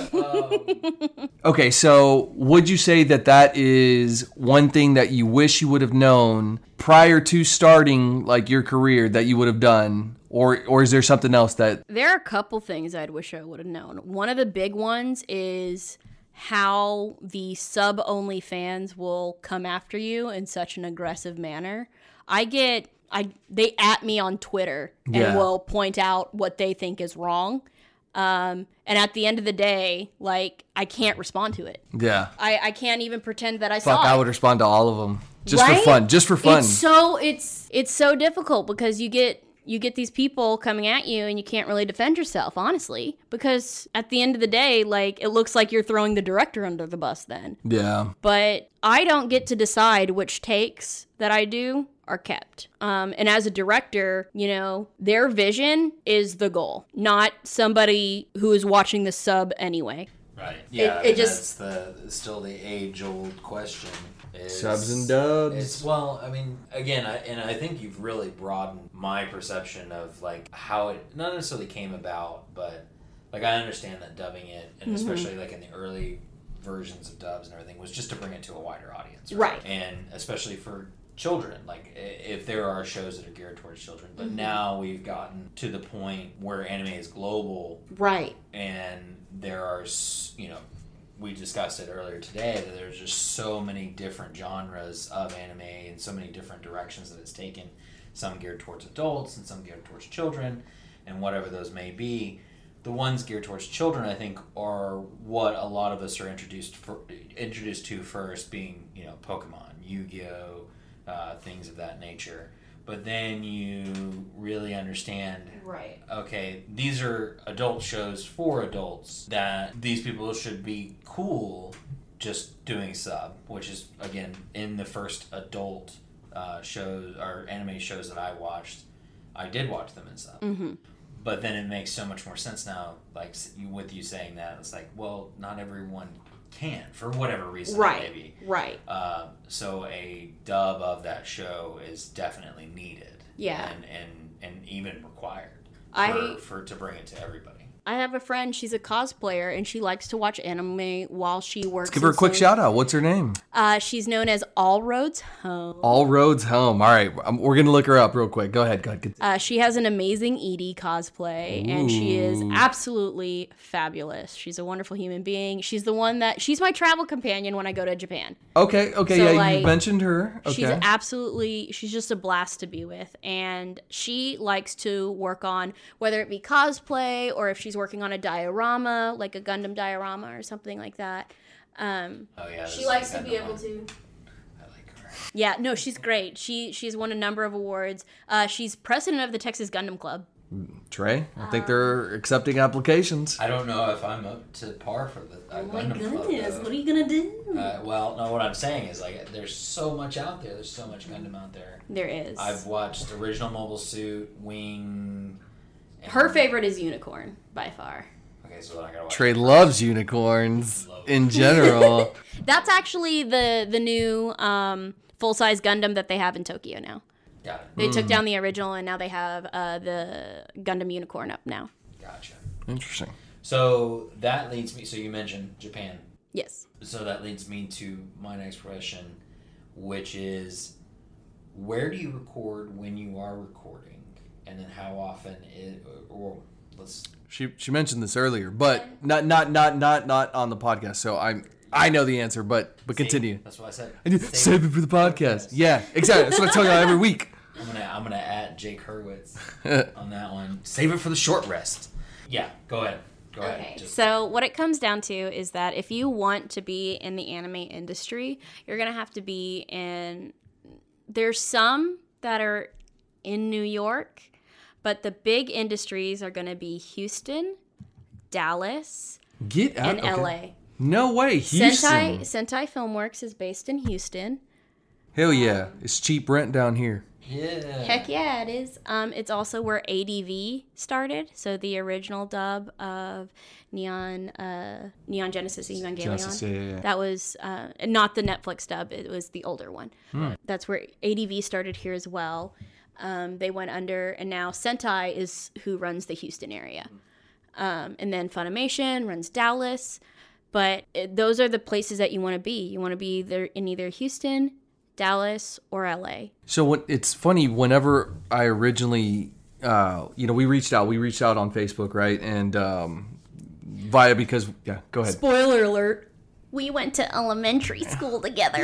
Okay, so would you say that that is one thing that you wish you would have known prior to starting like your career that you would have done, or or is there something else that? There are a couple things I'd wish I would have known. One of the big ones is how the sub-only fans will come after you in such an aggressive manner. I get, I they at me on Twitter and Yeah. will point out what they think is wrong. Um, and at the end of the day, like, I can't respond to it. Yeah, I, I can't even pretend that I fuck, saw it. I would respond to all of them just Right? for fun, just for fun. It's so it's it's so difficult because you get you get these people coming at you and you can't really defend yourself, honestly, because at the end of the day, like, it looks like you're throwing the director under the bus then. Yeah. But I don't get to decide which takes that I do are kept. Um, and as a director, you know, their vision is the goal, not somebody who is watching the sub anyway. Right. Yeah. it I mean, just- that's the still the age-old question. Is, Subs and dubs. It's, well, I mean, again, I, and I think you've really broadened my perception of like how it not necessarily came about, but like I understand that dubbing it, and Mm-hmm. especially like in the early versions of dubs and everything, was just to bring it to a wider audience, Right. And especially for children, like i- if there are shows that are geared towards children, but Mm-hmm. now we've gotten to the point where anime is global, Right. and there are s- you know we discussed it earlier today that there's just so many different genres of anime and so many different directions that it's taken some geared towards adults and some geared towards children, and whatever those may be. The ones geared towards children, I think, are what a lot of us are introduced for, introduced to first, being, you know, Pokemon, Yu-Gi-Oh, uh, things of that nature. But then you really understand, Right. okay, these are adult shows for adults, that these people should be cool just doing sub, which is, again, in the first adult uh, shows or anime shows that I watched, I did watch them in sub. Mm-hmm. But then it makes so much more sense now, like you, with you saying that. It's like, well, not everyone can, for whatever reason, Right. maybe. Right. Uh, so a dub of that show is definitely needed. Yeah. And and, and even required for, I- for to bring it to everybody. I have a friend, she's a cosplayer, and she likes to watch anime while she works. Let's give her a in quick some- shout out. What's her name? Uh, she's known as All Roads Home. All Roads Home. All right. Um, we're going to look her up real quick. Go ahead. Go ahead. Uh, she has an amazing Edie cosplay, and she is Ooh. absolutely fabulous. She's a wonderful human being. She's the one that, she's my travel companion when I go to Japan. Okay. Okay. So, yeah, like, you mentioned her. Okay. She's absolutely, she's just a blast to be with. And she likes to work on, whether it be cosplay or if she's working on a diorama, like a Gundam diorama or something like that. Um, Oh yeah. she this likes is to be Gundam able one. to. I like her. Yeah, no, she's great. She She's won a number of awards. Uh, she's president of the Texas Gundam Club. Trey, I think they're accepting applications. I don't know if I'm up to par for the uh, Oh my Gundam Club, goodness, though. what are you gonna do? Uh, well, no, what I'm saying is, like, there's so much out there. There's so much Gundam out there. There is. I've watched Original Mobile Suit, Wing. and- Her favorite is Unicorn, by far. Okay, so then I gotta watch. Trey loves unicorns in general. That's actually the the new um, full size Gundam that they have in Tokyo now. Got it. They Hmm. took down the original, and now they have uh, the Gundam Unicorn up now. Gotcha. Interesting. So that leads me. So you mentioned Japan. Yes. So that leads me to my next question, which is, where do you record when you are recording, and then how often it, or let's. She she mentioned this earlier, but not not not not not on the podcast. So I'm I know the answer, but but continue. That's what I said. I need- Save it for the podcast. Yeah, exactly. That's what I tell you every week. I'm gonna I'm gonna add Jake Hurwitz on that one. Save it for the short rest. Yeah, go ahead. Go Okay. ahead. Just, So what it comes down to is that if you want to be in the anime industry, you're gonna have to be in. There's some that are in New York, but the big industries are gonna be Houston, Dallas, Get out. and okay. L A. No way, Houston. Sentai Sentai Filmworks is based in Houston. Hell yeah, it's cheap rent down here. yeah. Heck yeah, it is. Um, it's also where A D V started. So the original dub of Neon, uh, Neon Genesis Evangelion. Genesis, yeah, yeah, yeah. That was uh, not the Netflix dub. It was the older one. That's where A D V started here as well. Um, they went under, and now Sentai is who runs the Houston area. Um, and then Funimation runs Dallas. But it, those are the places that you want to be. You want to be either in either Houston, Dallas, or L A. So when, it's funny, whenever I originally, uh, you know, we reached out, we reached out on Facebook, right? And um, via, because, yeah, go ahead. Spoiler alert. We went to elementary school together.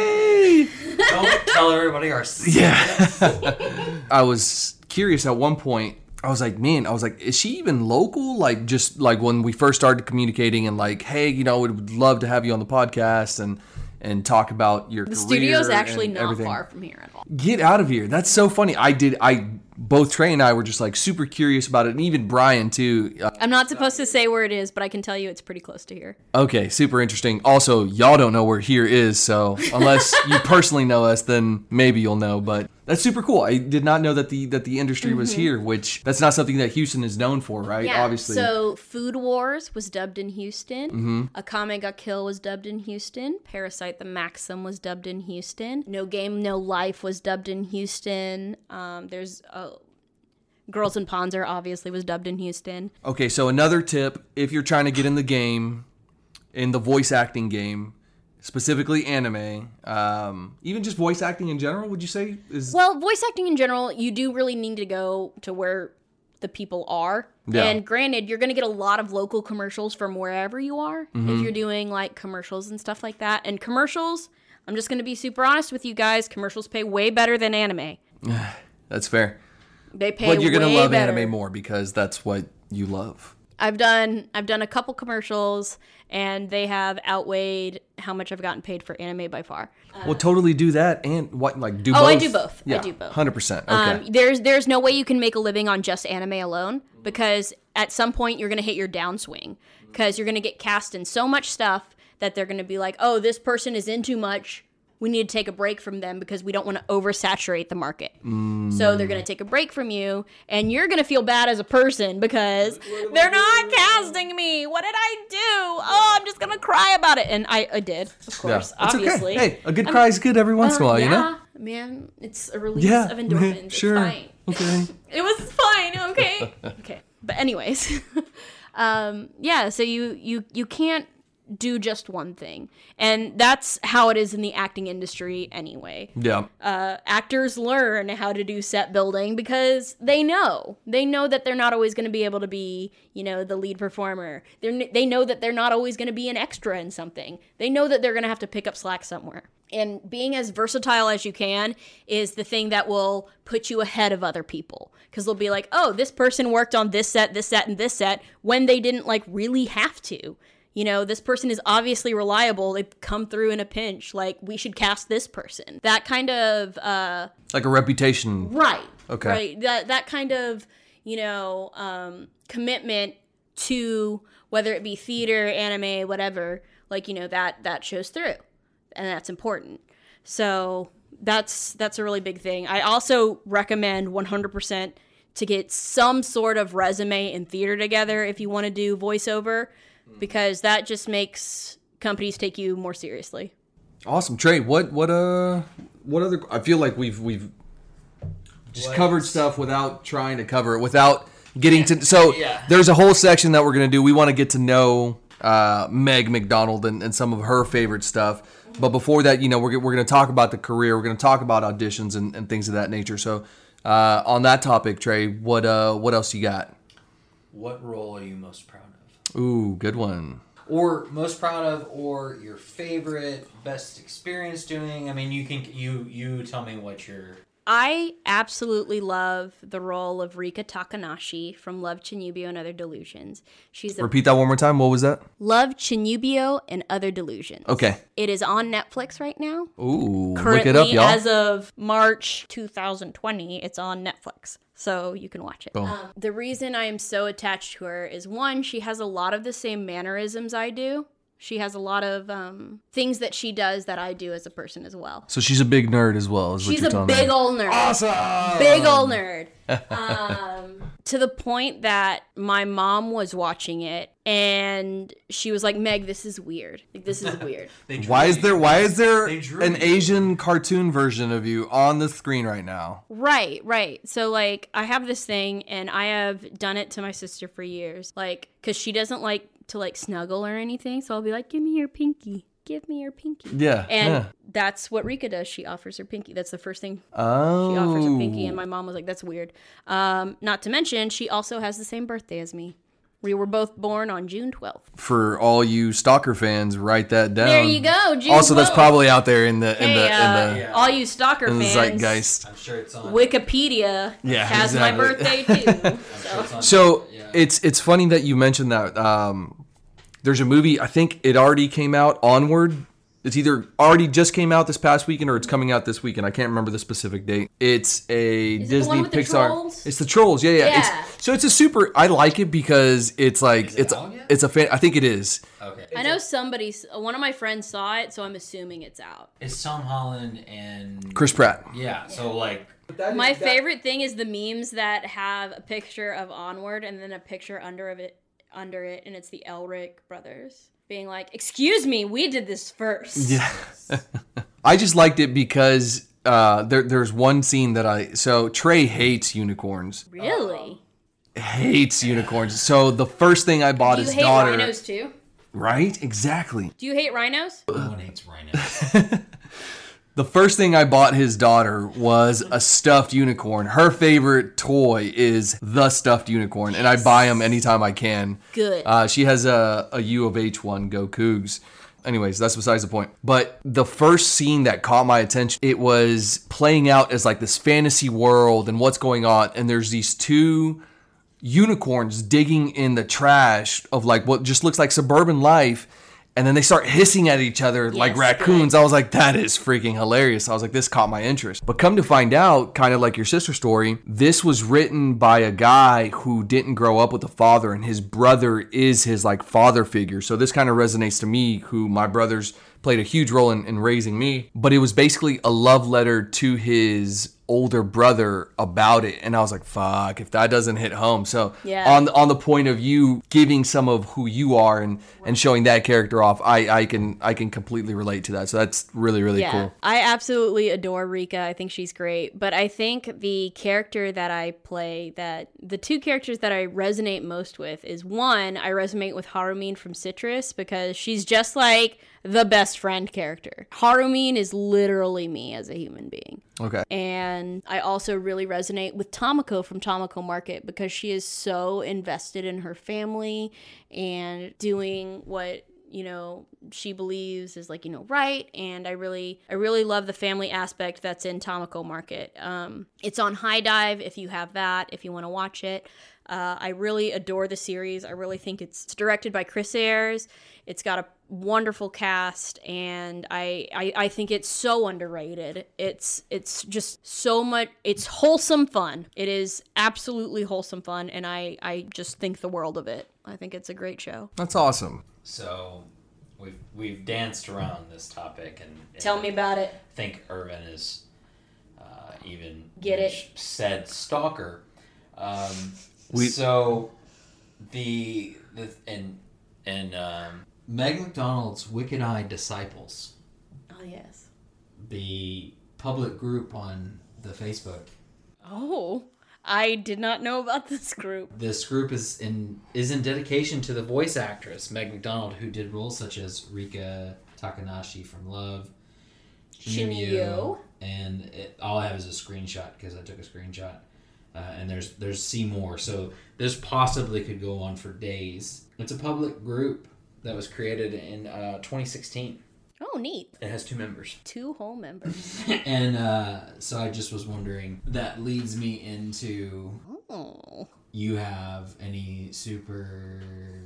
Don't tell everybody our secrets. Yeah. I was curious at one point. I was like, man, I was like, is she even local? Like, just like when we first started communicating and like, hey, you know, we'd love to have you on the podcast and and talk about your The career studio's actually and not everything. far from here at all. Get out of here. That's so funny. I did, I, both Trey and I were just like super curious about it. And even Brian too. Uh, I'm not supposed to say where it is, but I can tell you it's pretty close to here. okay, super interesting. Also, y'all don't know where here is. So unless you personally know us, then maybe you'll know. But that's super cool. I did not know that the that the industry was here, which that's not something that Houston is known for, right? Obviously. So Food Wars was dubbed in Houston. Mm-hmm. Akame ga Kill was dubbed in Houston. Parasite the Maxim was dubbed in Houston. No Game No Life was dubbed in Houston. Um, there's uh, Girls and Panzer obviously was dubbed in Houston. Okay, so another tip, if you're trying to get in the game, in the voice acting game, specifically anime, um, even just voice acting in general, would you say is Well, voice acting in general, you do really need to go to where the people are. Yeah. And granted, you're going to get a lot of local commercials from wherever you are Mm-hmm. if you're doing like commercials and stuff like that. And commercials, I'm just going to be super honest with you guys, commercials pay way better than anime. That's fair. They pay But you're gonna way love better. anime more because that's what you love. I've done I've done a couple commercials, and they have outweighed how much I've gotten paid for anime by far. Well, totally do that and what like do Oh, both. I do both. I Yeah, do both. one hundred percent. Okay. Um, there's there's no way you can make a living on just anime alone, because at some point you're gonna hit your downswing, because you're gonna get cast in so much stuff that they're gonna be like, oh, this person is in too much. We need to take a break from them because we don't want to oversaturate the market. Mm. So they're going to take a break from you, and you're going to feel bad as a person because they're not casting me. What did I do? Oh, I'm just going to cry about it. And I, I did, of course, yeah. It's obviously. Okay. Hey, a good cry is good every once in a Uh, while, yeah, you know? man, it's a release Yeah. of endorphins. Sure. It's fine. Okay. It was fine, okay? Okay. But anyways, um, yeah, so you, you, you can't do just one thing. And that's how it is in the acting industry anyway. Yeah. Uh, actors learn how to do set building because they know. They know that they're not always going to be able to be, you know, the lead performer. They're, they know that they're not always going to be an extra in something. They know that they're going to have to pick up slack somewhere. And being as versatile as you can is the thing that will put you ahead of other people. Because they'll be like, oh, this person worked on this set, this set, and this set when they didn't, like, really have to. You know, this person is obviously reliable. They've come through in a pinch. Like, we should cast this person. That kind of... Uh, like a reputation. right. Okay. Right. That, that kind of, you know, um, commitment to whether it be theater, anime, whatever, like, you know, that, that shows through. And that's important. So that's that's a really big thing. I also recommend one hundred percent to get some sort of resume in theater together if you want to do voiceover, because that just makes companies take you more seriously. Awesome. Trey, what what uh what other I feel like we've we've just What? covered stuff without trying to cover it, without getting to so Yeah. there's a whole section that we're gonna do. We want to get to know uh, Meg McDonald and, and some of her favorite stuff. But before that, you know, we're, we're going to talk about the career. We're going to talk about auditions and, and things of that nature. So uh, on that topic, Trey, what uh, what else you got? What role are you most proud of? Ooh, good one. Or most proud of, or your favorite, best experience doing? I mean, you can you you tell me what your... I absolutely love the role of Rika Takanashi from Love, Chinubio, and Other Delusions. She's a Repeat that one more time. What was that? Love, Chinubio, and Other Delusions. Okay. It is on Netflix right now. Ooh, look Currently, it up, y'all. as of March two thousand twenty, it's on Netflix, so you can watch it. Boom. Um, the reason I am so attached to her is, one, she has a lot of the same mannerisms I do. She has a lot of um, things that she does that I do as a person as well. So she's a big nerd as well, is what She's you're a telling big me. old nerd. Awesome! Big old nerd. Um, to the point that my mom was watching it and she was like, Meg, this is weird. Like, this is weird. They drew Why is you. there why is there They drew an you. Asian cartoon version of you on the screen right now? Right, right. So, like, I have this thing, and I have done it to my sister for years. Like, because she doesn't like to, like, snuggle or anything. So I'll be like, give me your pinky. Give me your pinky. Yeah. And yeah. that's what Rika does. She offers her pinky. That's the first thing Oh. she offers her pinky. And my mom was like, that's weird. Um, not to mention, she also has the same birthday as me. We were both born on June twelfth. For all you stalker fans, write that down. There you go, June Also, that's twelfth. probably out there in the in Hey, the uh, in the, Yeah. all you stalker in the fans, zeitgeist. I'm sure it's on... Wikipedia Yeah, has exactly. my birthday too. I'm sure So. it's on- So yeah. it's it's funny that you mentioned that. Um, there's a movie. I think it already came out. Onward. It's either already just came out this past weekend or it's coming out this weekend. I can't remember the specific date. It's a Is it the Disney one with the Pixar. trolls? It's the Trolls. Yeah, yeah. Yeah. It's, so it's a super. I like it because it's like Is it it's out yet? it's a fan. I think it is. Okay. I know somebody, one of my friends saw it, so I'm assuming it's out. It's Tom Holland and... Chris Pratt. Yeah, so like... My favorite thing is the memes that have a picture of Onward and then a picture under of it, under it, and it's the Elric brothers being like, "Excuse me, we did this first." Yeah. I just liked it because uh, there there's one scene that I so Trey hates unicorns. Really? Hates unicorns. So the first thing I bought Do you his hate daughter. rhinos too? Right? Exactly. Do you hate rhinos? No one hates rhinos. The first thing I bought his daughter was a stuffed unicorn. Her favorite toy is the stuffed unicorn, and I buy them anytime I can. Good. Uh, she has a, a U of H one, go Cougs. Anyways, that's besides the point. But the first scene that caught my attention, it was playing out as like this fantasy world and what's going on. And there's these two unicorns digging in the trash of like what just looks like suburban life. And then they start hissing at each other yes, like raccoons. Good. I was like, that is freaking hilarious. I was like, this caught my interest. But come to find out, kind of like your sister story, this was written by a guy who didn't grow up with a father, and his brother is his like father figure. So this kind of resonates to me, who my brothers played a huge role in, in raising me. But it was basically a love letter to his older brother about it, and I was like, fuck, if that doesn't hit home. So yeah. on on the point of you giving some of who you are and and showing that character off, I I can I can completely relate to that. So that's really really yeah. cool. I absolutely adore Rika. I think she's great, but I think the character that I play, that the two characters that I resonate most with is, one, I resonate with Harumine from Citrus because she's just like the best friend character. Harumine is literally me as a human being. Okay. And I also really resonate with Tomoko from Tomoko Market because she is so invested in her family and doing what, you know, she believes is like, you know, right. And I really, I really love the family aspect that's in Tomoko Market. Um, it's on High Dive if you have that, if you want to watch it. Uh, I really adore the series. I really think it's, it's directed by Chris Ayres. It's got a wonderful cast, and I, I I think it's so underrated. It's it's just so much. It's wholesome fun. It is absolutely wholesome fun, and I I just think the world of it. I think it's a great show. That's awesome. So we've we've danced around this topic, and, and tell me about it. I think Irvin is uh, even get it said stalker. Um, we so the the and and. Um, Meg McDonald's Wicked Eye Disciples. Oh, yes. The public group on the Facebook. Oh, I did not know about this group. This group is in is in dedication to the voice actress, Meg McDonald, who did roles such as Rika Takanashi from Love, Shinyu, and it, all I have is a screenshot because I took a screenshot. Uh, and there's there's see more. So this possibly could go on for days. It's a public group that was created in uh, twenty sixteen. Oh, neat. It has two members. Two whole members. and uh, so I just was wondering, that leads me into, oh. You have any super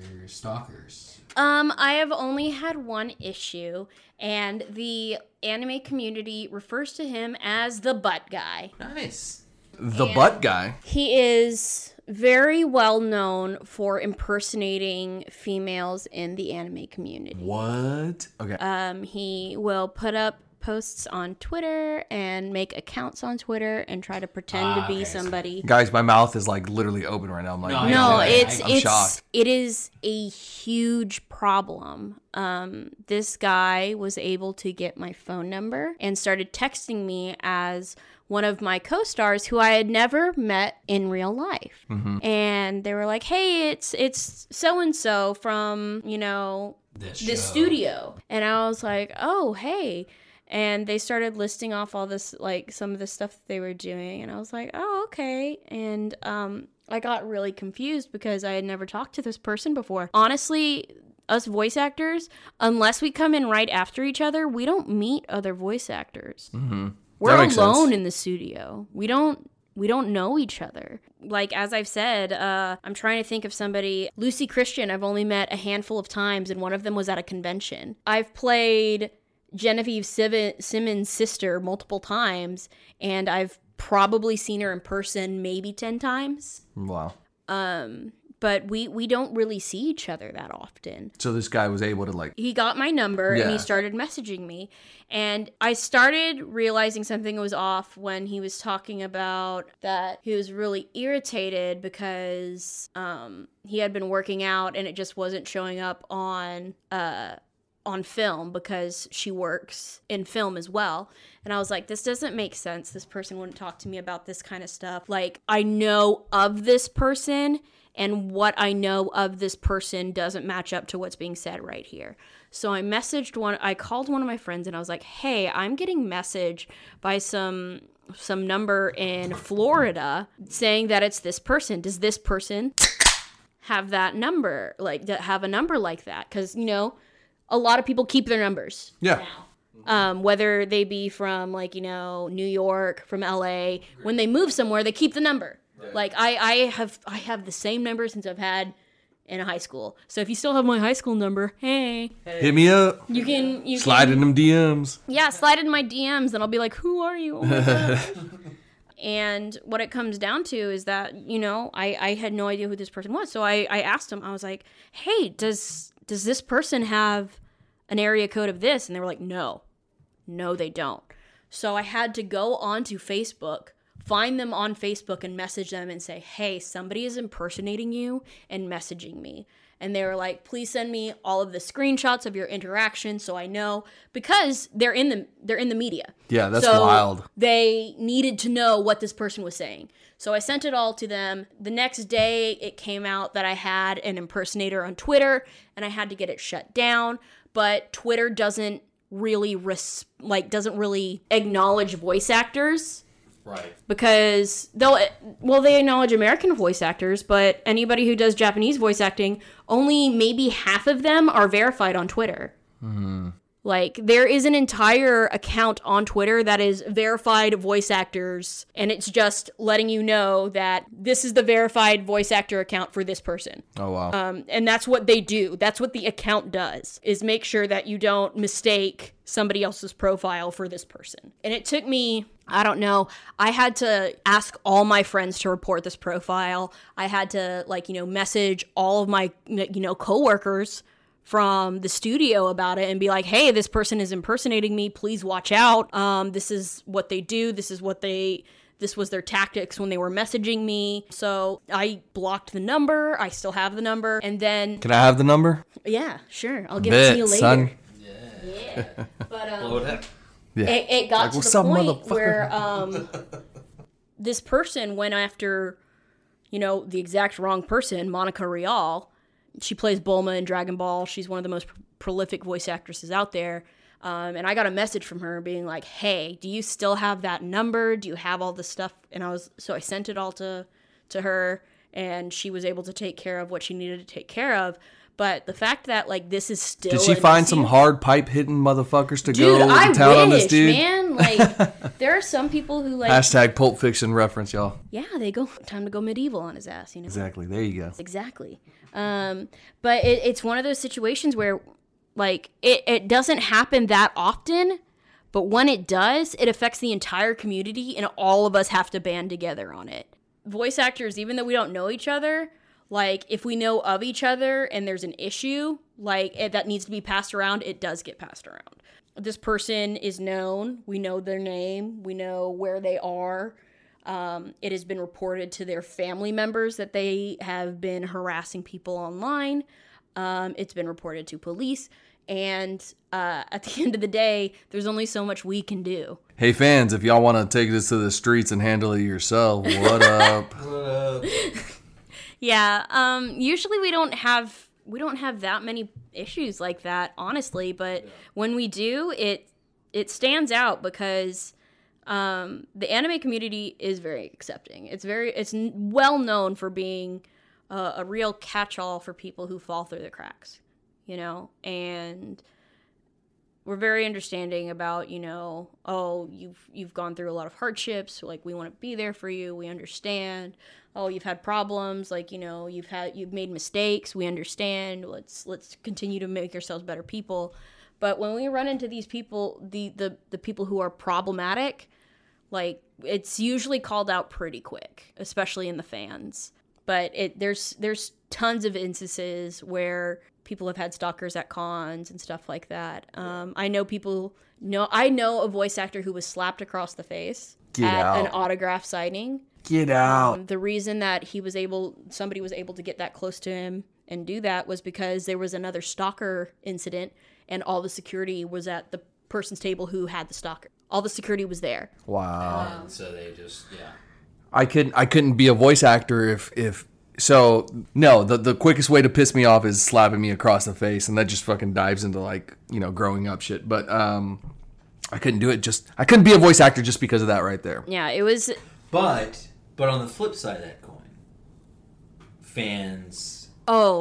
stalkers? Um, I have only had one issue, and the anime community refers to him as the butt guy. Nice. The and butt guy? He is very well known for impersonating females in the anime community. What? Okay. Um, he will put up posts on Twitter and make accounts on Twitter and try to pretend ah, to be okay. somebody. Guys, my mouth is like literally open right now. I'm like, no, no I, it's I'm it's shocked. It is a huge problem. Um, this guy was able to get my phone number and started texting me as one of my co-stars who I had never met in real life. Mm-hmm. And they were like, hey, it's it's so-and-so from, you know, this, this studio. And I was like, oh, hey. And they started listing off all this, like, some of the stuff that they were doing. And I was like, oh, okay. And um, I got really confused because I had never talked to this person before. Honestly, us voice actors, unless we come in right after each other, we don't meet other voice actors. Mm-hmm. We're alone sense. in the studio. We don't we don't know each other. Like, as I've said, uh, I'm trying to think of somebody. Lucy Christian, I've only met a handful of times, and one of them was at a convention. I've played Genevieve Simmons' sister multiple times, and I've probably seen her in person maybe ten times. Wow. Um, but we, we don't really see each other that often. So this guy was able to, like... He got my number, yeah. and he started messaging me. And I started realizing something was off when he was talking about that he was really irritated because um, he had been working out, and it just wasn't showing up on... Uh, on film because she works in film as well. And I was like, this doesn't make sense. This person wouldn't talk to me about this kind of stuff. Like, I know of this person, and what I know of this person doesn't match up to what's being said right here. So I messaged one, I called one of my friends, and I was like, hey, I'm getting messaged by some some number in Florida saying that it's this person. Does this person have that number? Like, have a number like that? Because, you know, a lot of people keep their numbers. Yeah. Um, whether they be from like, you know, New York, from L A, when they move somewhere, they keep the number. Right. Like I, I have, I have the same number since I've had in high school. So if you still have my high school number, hey, hit me up. You can, you slide can, in them D Ms. Yeah. Slide in my D Ms and I'll be like, who are you? Oh my God. And what it comes down to is that, you know, I, I had no idea who this person was. So I, I asked him, I was like, hey, does, does this person have an area code of this? And they were like, no, no, they don't. So I had to go onto Facebook, find them on Facebook and message them and say, hey, somebody is impersonating you and messaging me. And they were like, please send me all of the screenshots of your interaction so I know, because they're in the they're in the media. Yeah, that's so wild. They needed to know what this person was saying. So I sent it all to them. The next day it came out that I had an impersonator on Twitter and I had to get it shut down, but Twitter doesn't really res- like doesn't really acknowledge voice actors. Right. Because they'll, well, they acknowledge American voice actors, but anybody who does Japanese voice acting, only maybe half of them are verified on Twitter. Mm-hmm. Like, there is an entire account on Twitter that is verified voice actors, and it's just letting you know that this is the verified voice actor account for this person. Oh, wow. Um, and that's what they do. That's what the account does, is make sure that you don't mistake somebody else's profile for this person. And it took me, I don't know, I had to ask all my friends to report this profile. I had to, like, you know, message all of my, you know, coworkers from the studio about it and be like, hey, this person is impersonating me. Please watch out. Um, this is what they do. This is what they, this was their tactics when they were messaging me. So I blocked the number. I still have the number. And then. Can I have the number? Yeah, sure. I'll give Bet, it to you later. Son. Yeah. Yeah. But, um, Blow it up. Yeah. It, it got Like, to what's the up, point motherfucker? where um, this person went after, you know, the exact wrong person, Monica Rial. She plays Bulma in Dragon Ball. She's one of the most pr- prolific voice actresses out there. Um, and I got a message from her being like, hey, do you still have that number? Do you have all this stuff? And I was, so I sent it all to, to her, and she was able to take care of what she needed to take care of. But the fact that, like, this is still Did she an find issue- some hard pipe hitting motherfuckers to Dude, go I to town wish, on this dude? man. Like, there are some people who, like, Hashtag Pulp Fiction reference, y'all. yeah, they go, time to go medieval on his ass, you know? Exactly. There you go. Exactly. Um, but it, it's one of those situations where, like, it, it doesn't happen that often, but when it does, it affects the entire community, and all of us have to band together on it. Voice actors, even though we don't know each other, like, if we know of each other and there's an issue, like, it, that needs to be passed around, it does get passed around. This person is known. We know their name. We know where they are. Um, it has been reported to their family members that they have been harassing people online. Um, it's been reported to police. And uh, at the end of the day, there's only so much we can do. Hey, fans, if y'all want to take this to the streets and handle it yourself, what up? What up? Yeah, um, usually we don't have we don't have that many issues like that, honestly. But yeah. When we do, it it stands out because um, the anime community is very accepting. It's very it's n- well known for being uh, a real catch-all for people who fall through the cracks, you know, and we're very understanding about, you know, oh, you've you've gone through a lot of hardships, like, we want to be there for you, we understand. Oh, you've had problems, like, you know, you've had you've made mistakes, we understand. Let's let's continue to make yourselves better people. But when we run into these people, the the the people who are problematic, like, it's usually called out pretty quick, especially in the fans. But it there's there's tons of instances where people have had stalkers at cons and stuff like that. Um, I know people know I know a voice actor who was slapped across the face Get at out. an autograph signing. Get out. Um, the reason that he was able, somebody was able to get that close to him and do that was because there was another stalker incident, and all the security was at the person's table who had the stalker. All the security was there. Wow. And so they just, yeah. I couldn't I couldn't be a voice actor if if so no, the the quickest way to piss me off is slapping me across the face, and that just fucking dives into, like, you know, growing up shit. But um I couldn't do it just I couldn't be a voice actor just because of that right there. Yeah, it was. But, but on the flip side of that coin, fans. Oh,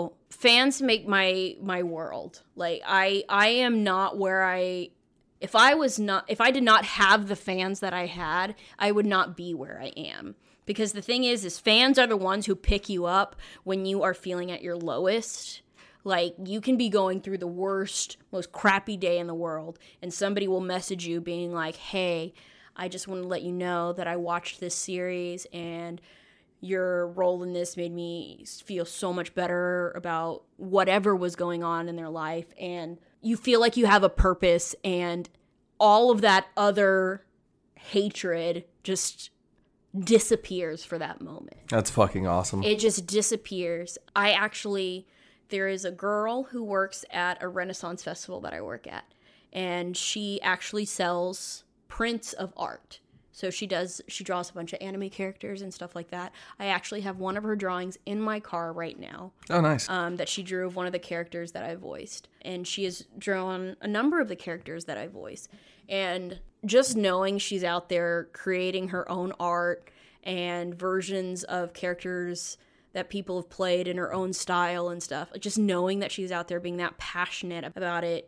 fans make my my world. Like I I am not where I if I was not if I did not have the fans that I had, I would not be where I am. Because the thing is is fans are the ones who pick you up when you are feeling at your lowest. Like, you can be going through the worst, most crappy day in the world, and somebody will message you being like, hey, I just want to let you know that I watched this series, and your role in this made me feel so much better about whatever was going on in their life, and you feel like you have a purpose, and all of that other hatred just disappears for that moment. That's fucking awesome. It just disappears. I actually... There is a girl who works at a Renaissance festival that I work at, and she actually sells prints of art. So she does, she draws a bunch of anime characters and stuff like that. I actually have one of her drawings in my car right now. Oh, nice. Um, that she drew of one of the characters that I voiced. And she has drawn a number of the characters that I voice. And just knowing she's out there creating her own art and versions of characters that people have played in her own style and stuff. Just knowing that she's out there being that passionate about it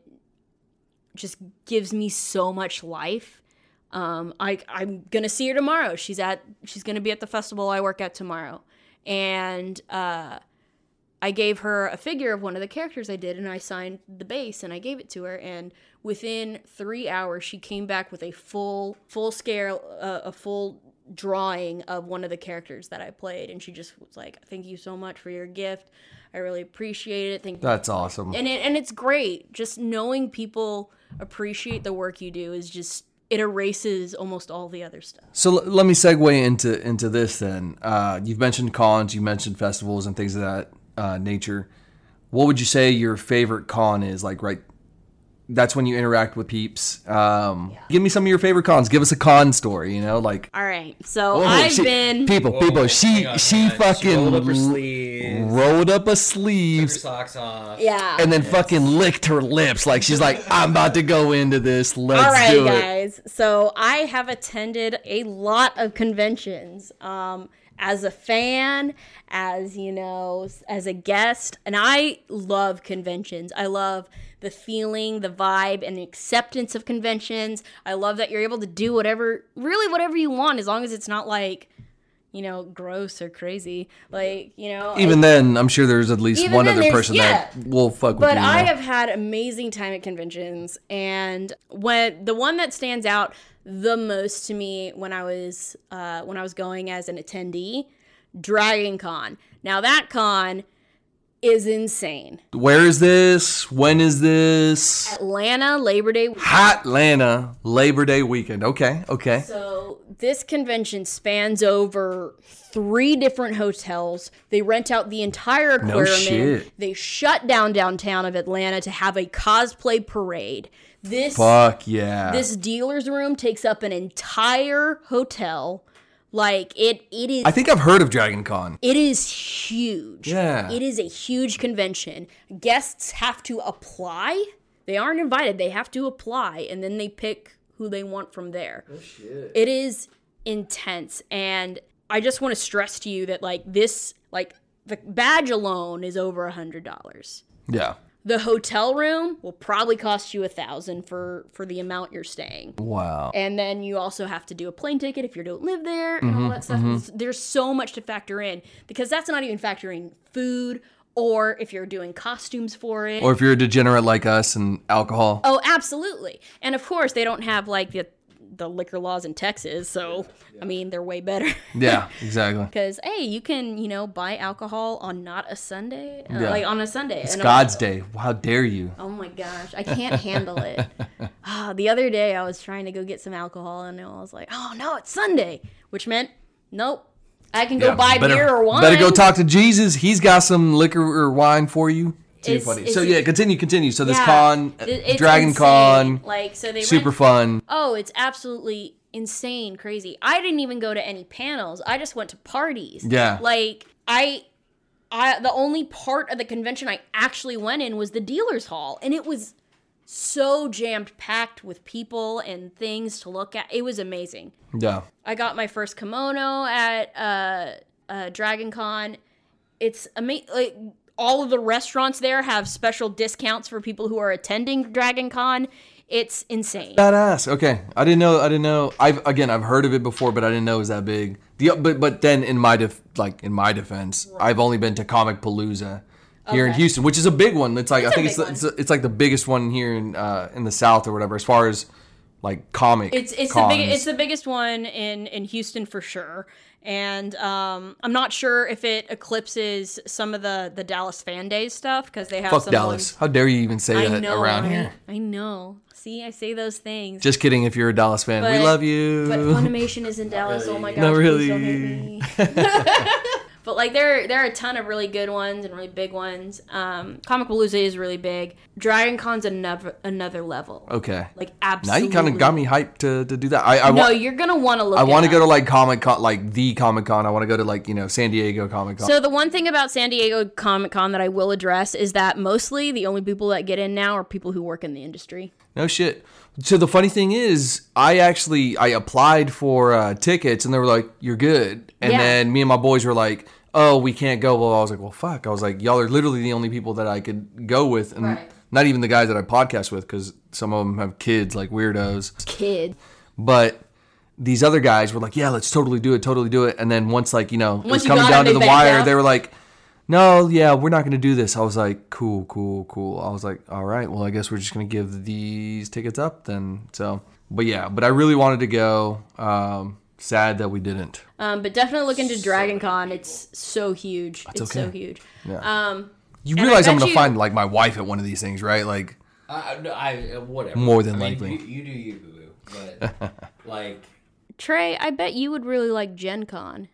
just gives me so much life. Um, I, I'm gonna see her tomorrow. She's at she's gonna be at the festival I work at tomorrow, and uh, I gave her a figure of one of the characters I did, and I signed the base and I gave it to her. And within three hours, she came back with a full full scale uh, a full drawing of one of the characters that I played, and she just was like, thank you so much for your gift, I really appreciate it. Thank you. That's awesome. And it, and it's great just knowing people appreciate the work you do is just, it erases almost all the other stuff. So l- let me segue into into this then. Uh, you've mentioned cons, you mentioned festivals and things of that uh, nature. What would you say your favorite con is? Like, right, that's when you interact with peeps. Um, yeah. Give me some of your favorite cons. Give us a con story, you know, like. All right, so Whoa, I've she, been people, Whoa, people. She on, she man. fucking she rolled up her sleeves, rolled up her took sleeves, her socks off, yeah, and then yes. fucking licked her lips like she's like, I'm about to go into this. Let's All right, do it. guys. So I have attended a lot of conventions. Um, as a fan, as, you know, as a guest, and I love conventions. I love the feeling, the vibe, and the acceptance of conventions. I love that you're able to do whatever, really whatever you want, as long as it's not like, you know, gross or crazy. Like, you know. Even I, then, I'm sure there's at least Even one then, other person yeah. that will fuck with But you. I you know? have had amazing time at conventions, and when the one that stands out the most to me when I was uh, when I was going as an attendee, Dragon Con. Now that con is insane. Where is this? When is this? Atlanta, Labor Day weekend. Atlanta, Labor Day weekend. Okay, okay. So this convention spans over three different hotels. They rent out the entire aquarium. No shit. They shut down downtown of Atlanta to have a cosplay parade. This Fuck yeah. This dealer's room takes up an entire hotel. Like, it, it is... I think I've heard of Dragon Con. It is huge. Yeah. It is a huge convention. Guests have to apply. They aren't invited. They have to apply, and then they pick who they want from there. Oh, shit. It is intense, and I just want to stress to you that, like, this, like, the badge alone is over a hundred dollars. Yeah. The hotel room will probably cost you a thousand for for the amount you're staying. Wow. And then you also have to do a plane ticket if you don't live there and mm-hmm, all that stuff. Mm-hmm. There's so much to factor in because that's not even factoring food or if you're doing costumes for it. Or if you're a degenerate like us and alcohol. Oh, absolutely. And of course, they don't have like the the liquor laws in Texas, so yeah. I mean they're way better. Yeah, exactly. Because hey, you can you know buy alcohol on not a Sunday, uh, yeah. like on a Sunday. It's and God's on, day. How dare you? Oh my gosh, I can't handle it. Ah, the other day I was trying to go get some alcohol, and I was like, oh no, it's Sunday, which meant nope, I can go yeah, buy better, beer or wine. Better go talk to Jesus. He's got some liquor or wine for you. Too it's, funny. It's, so yeah, continue, continue. So this yeah, con, it's Dragon insane. Con, like so they super rent, fun. Oh, it's absolutely insane, crazy. I didn't even go to any panels. I just went to parties. Yeah. Like I, I the only part of the convention I actually went in was the dealer's hall, and it was so jammed packed with people and things to look at. It was amazing. Yeah. I got my first kimono at uh, uh, Dragon Con. It's amazing. Like, all of the restaurants there have special discounts for people who are attending Dragon Con. It's insane. Badass. Okay, I didn't know. I didn't know. I've again, I've heard of it before, but I didn't know it was that big. The but but then in my def, like in my defense, right. I've only been to Comic Palooza here okay. in Houston, which is a big one. It's like it's I think it's the, it's, a, it's like the biggest one here in uh, in the South or whatever, as far as like comic. It's it's cons. the big it's the biggest one in in Houston for sure. And um, I'm not sure if it eclipses some of the, the Dallas Fan Days stuff because they have Fuck some Dallas. ones. How dare you even say I that know, around right? here? I know. See, I say those things. Just kidding if you're a Dallas fan. But, we love you. But Funimation is in Dallas. really. Oh my gosh, Not really. please don't hate me. But like there, there are a ton of really good ones and really big ones. Um, Comic Palooza is really big. Dragon Con's another another level. Okay. Like absolutely. Now you kind of got me hyped to, to do that. I, I no, wa- you're gonna want to look. I want to up. go to like Comic Con, like the Comic Con. I want to go to like you know San Diego Comic Con. So the one thing about San Diego Comic Con that I will address is that mostly the only people that get in now are people who work in the industry. No shit. So the funny thing is, I actually I applied for uh, tickets and they were like, "You're good," and Yeah. then me and my boys were like, "Oh, we can't go." Well, I was like, "Well, fuck." I was like, "Y'all are literally the only people that I could go with," and Right. not even the guys that I podcast with because some of them have kids like weirdos. Kid. But these other guys were like, "Yeah, let's totally do it, totally do it." And then once like you know it Once was you coming got down it, to they the backed wire, out? they were like, "No, yeah, we're not going to do this." I was like, "Cool, cool, cool." I was like, "All right, well, I guess we're just going to give these tickets up then." So, but yeah, but I really wanted to go. Um, sad that we didn't. Um, but definitely look into Dragon Con. It's so huge. That's it's okay. so huge. Yeah. Um, You and realize I I'm bet going to you- find like my wife at one of these things, right? Like, Uh, no, I uh, whatever. More than I mean, likely. you, you do you, boo boo. But like, Trey, I bet you would really like Gen Con.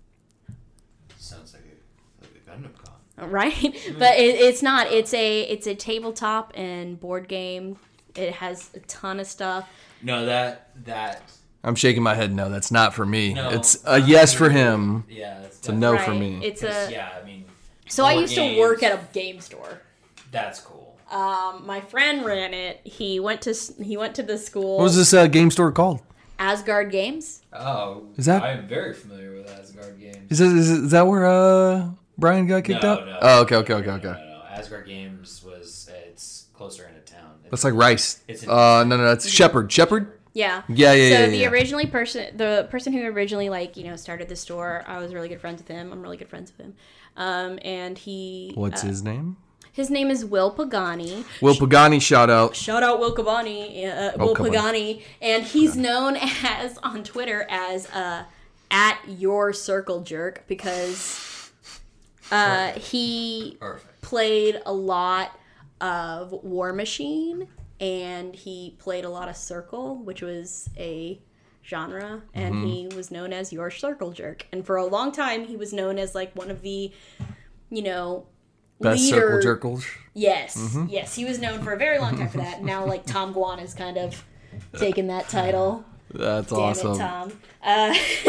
sounds like a like a Gundam Con. Right? But it, it's not. It's a it's a tabletop and board game. It has a ton of stuff. No, that that I'm shaking my head. No, that's not for me. No, it's a yes for him. yeah, that's It's a no right? for me. It's Because, a. yeah, I mean, So I board used games, to work at a game store. That's cool. Um, my friend ran it. He went to s- he went to the school. What was this uh, game store called? Asgard Games. Oh, Is that- I am very familiar with Asgard games. Is, this, is, is that where uh, Brian got kicked no, out? no. Oh, okay, okay, okay, no, okay. No, no, no. Asgard Games was it's closer into town. It's, That's like Rice. It's in- Uh, no, no, that's Shepherd. Shepherd? Yeah. Yeah, yeah, so yeah, the yeah. originally person, the person who originally like you know started the store, I was really good friends with him. I'm really good friends with him. Um, and he. What's uh, his name? His name is Will Pagani. Will Pagani, shout out. Shout out Will Pagani, uh, Oh, Will come on. Pagani, and he's known as on Twitter as uh, at your circle jerk because uh, he Perfect. played a lot of War Machine and he played a lot of Circle, which was a genre, and Mm-hmm. he was known as your circle jerk. And for a long time, he was known as like one of the, you know, Best leader. circle jerkles. Yes, Mm-hmm. yes, he was known for a very long time for that. Now, like Tom Guan has kind of taken that title. That's Damn awesome. it, Tom. Uh,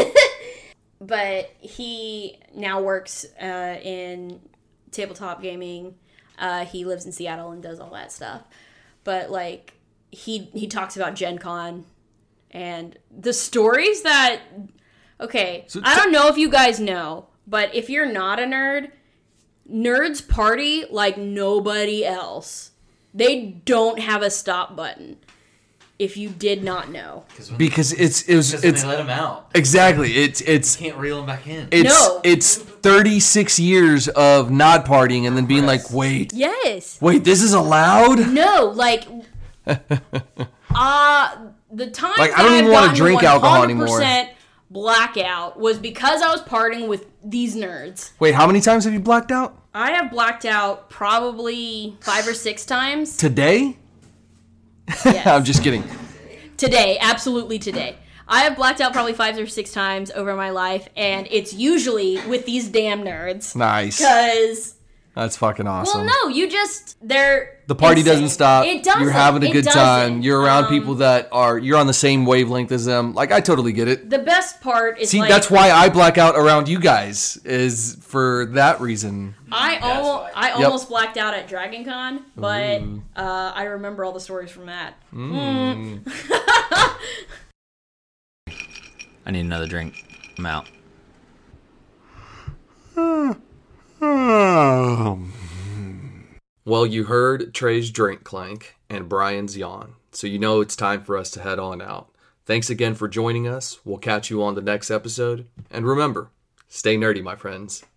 but he now works uh, in tabletop gaming. Uh, he lives in Seattle and does all that stuff. But like he he talks about Gen Con and the stories that. Okay, So I t- don't know if you guys know, but if you're not a nerd, nerds party like nobody else. They don't have a stop button. If you did not know. when, Because it's it was because when it's they let him out, exactly it's it's can't reel him back in. it's No. it's thirty-six years of not partying and then being like, wait, Yes. wait, this is allowed? No, like uh the time Like, I that don't even I've wanna gotten drink alcohol anymore. one hundred percent blackout was because I was partying with these nerds. Wait, how many times have you blacked out? I have blacked out probably five or six times Today? Yes. I'm just kidding. today, absolutely today. I have blacked out probably five or six times over my life, and it's usually with these damn nerds. Nice. Because That's fucking awesome. well, no, you just they're The party insane. doesn't stop. It doesn't. You're having a It good doesn't. time. You're around Um, people that are you're on the same wavelength as them. Like I totally get it. The best part is See, like that's why I black out around you guys is for that reason. I almost why. I Yep. almost blacked out at Dragon Con, but uh, I remember all the stories from that. Mm. I need another drink. I'm out. Um, Well, you heard Trey's drink clank and Brian's yawn, so you know it's time for us to head on out. Thanks again for joining us. We'll catch you on the next episode. And remember, stay nerdy, my friends.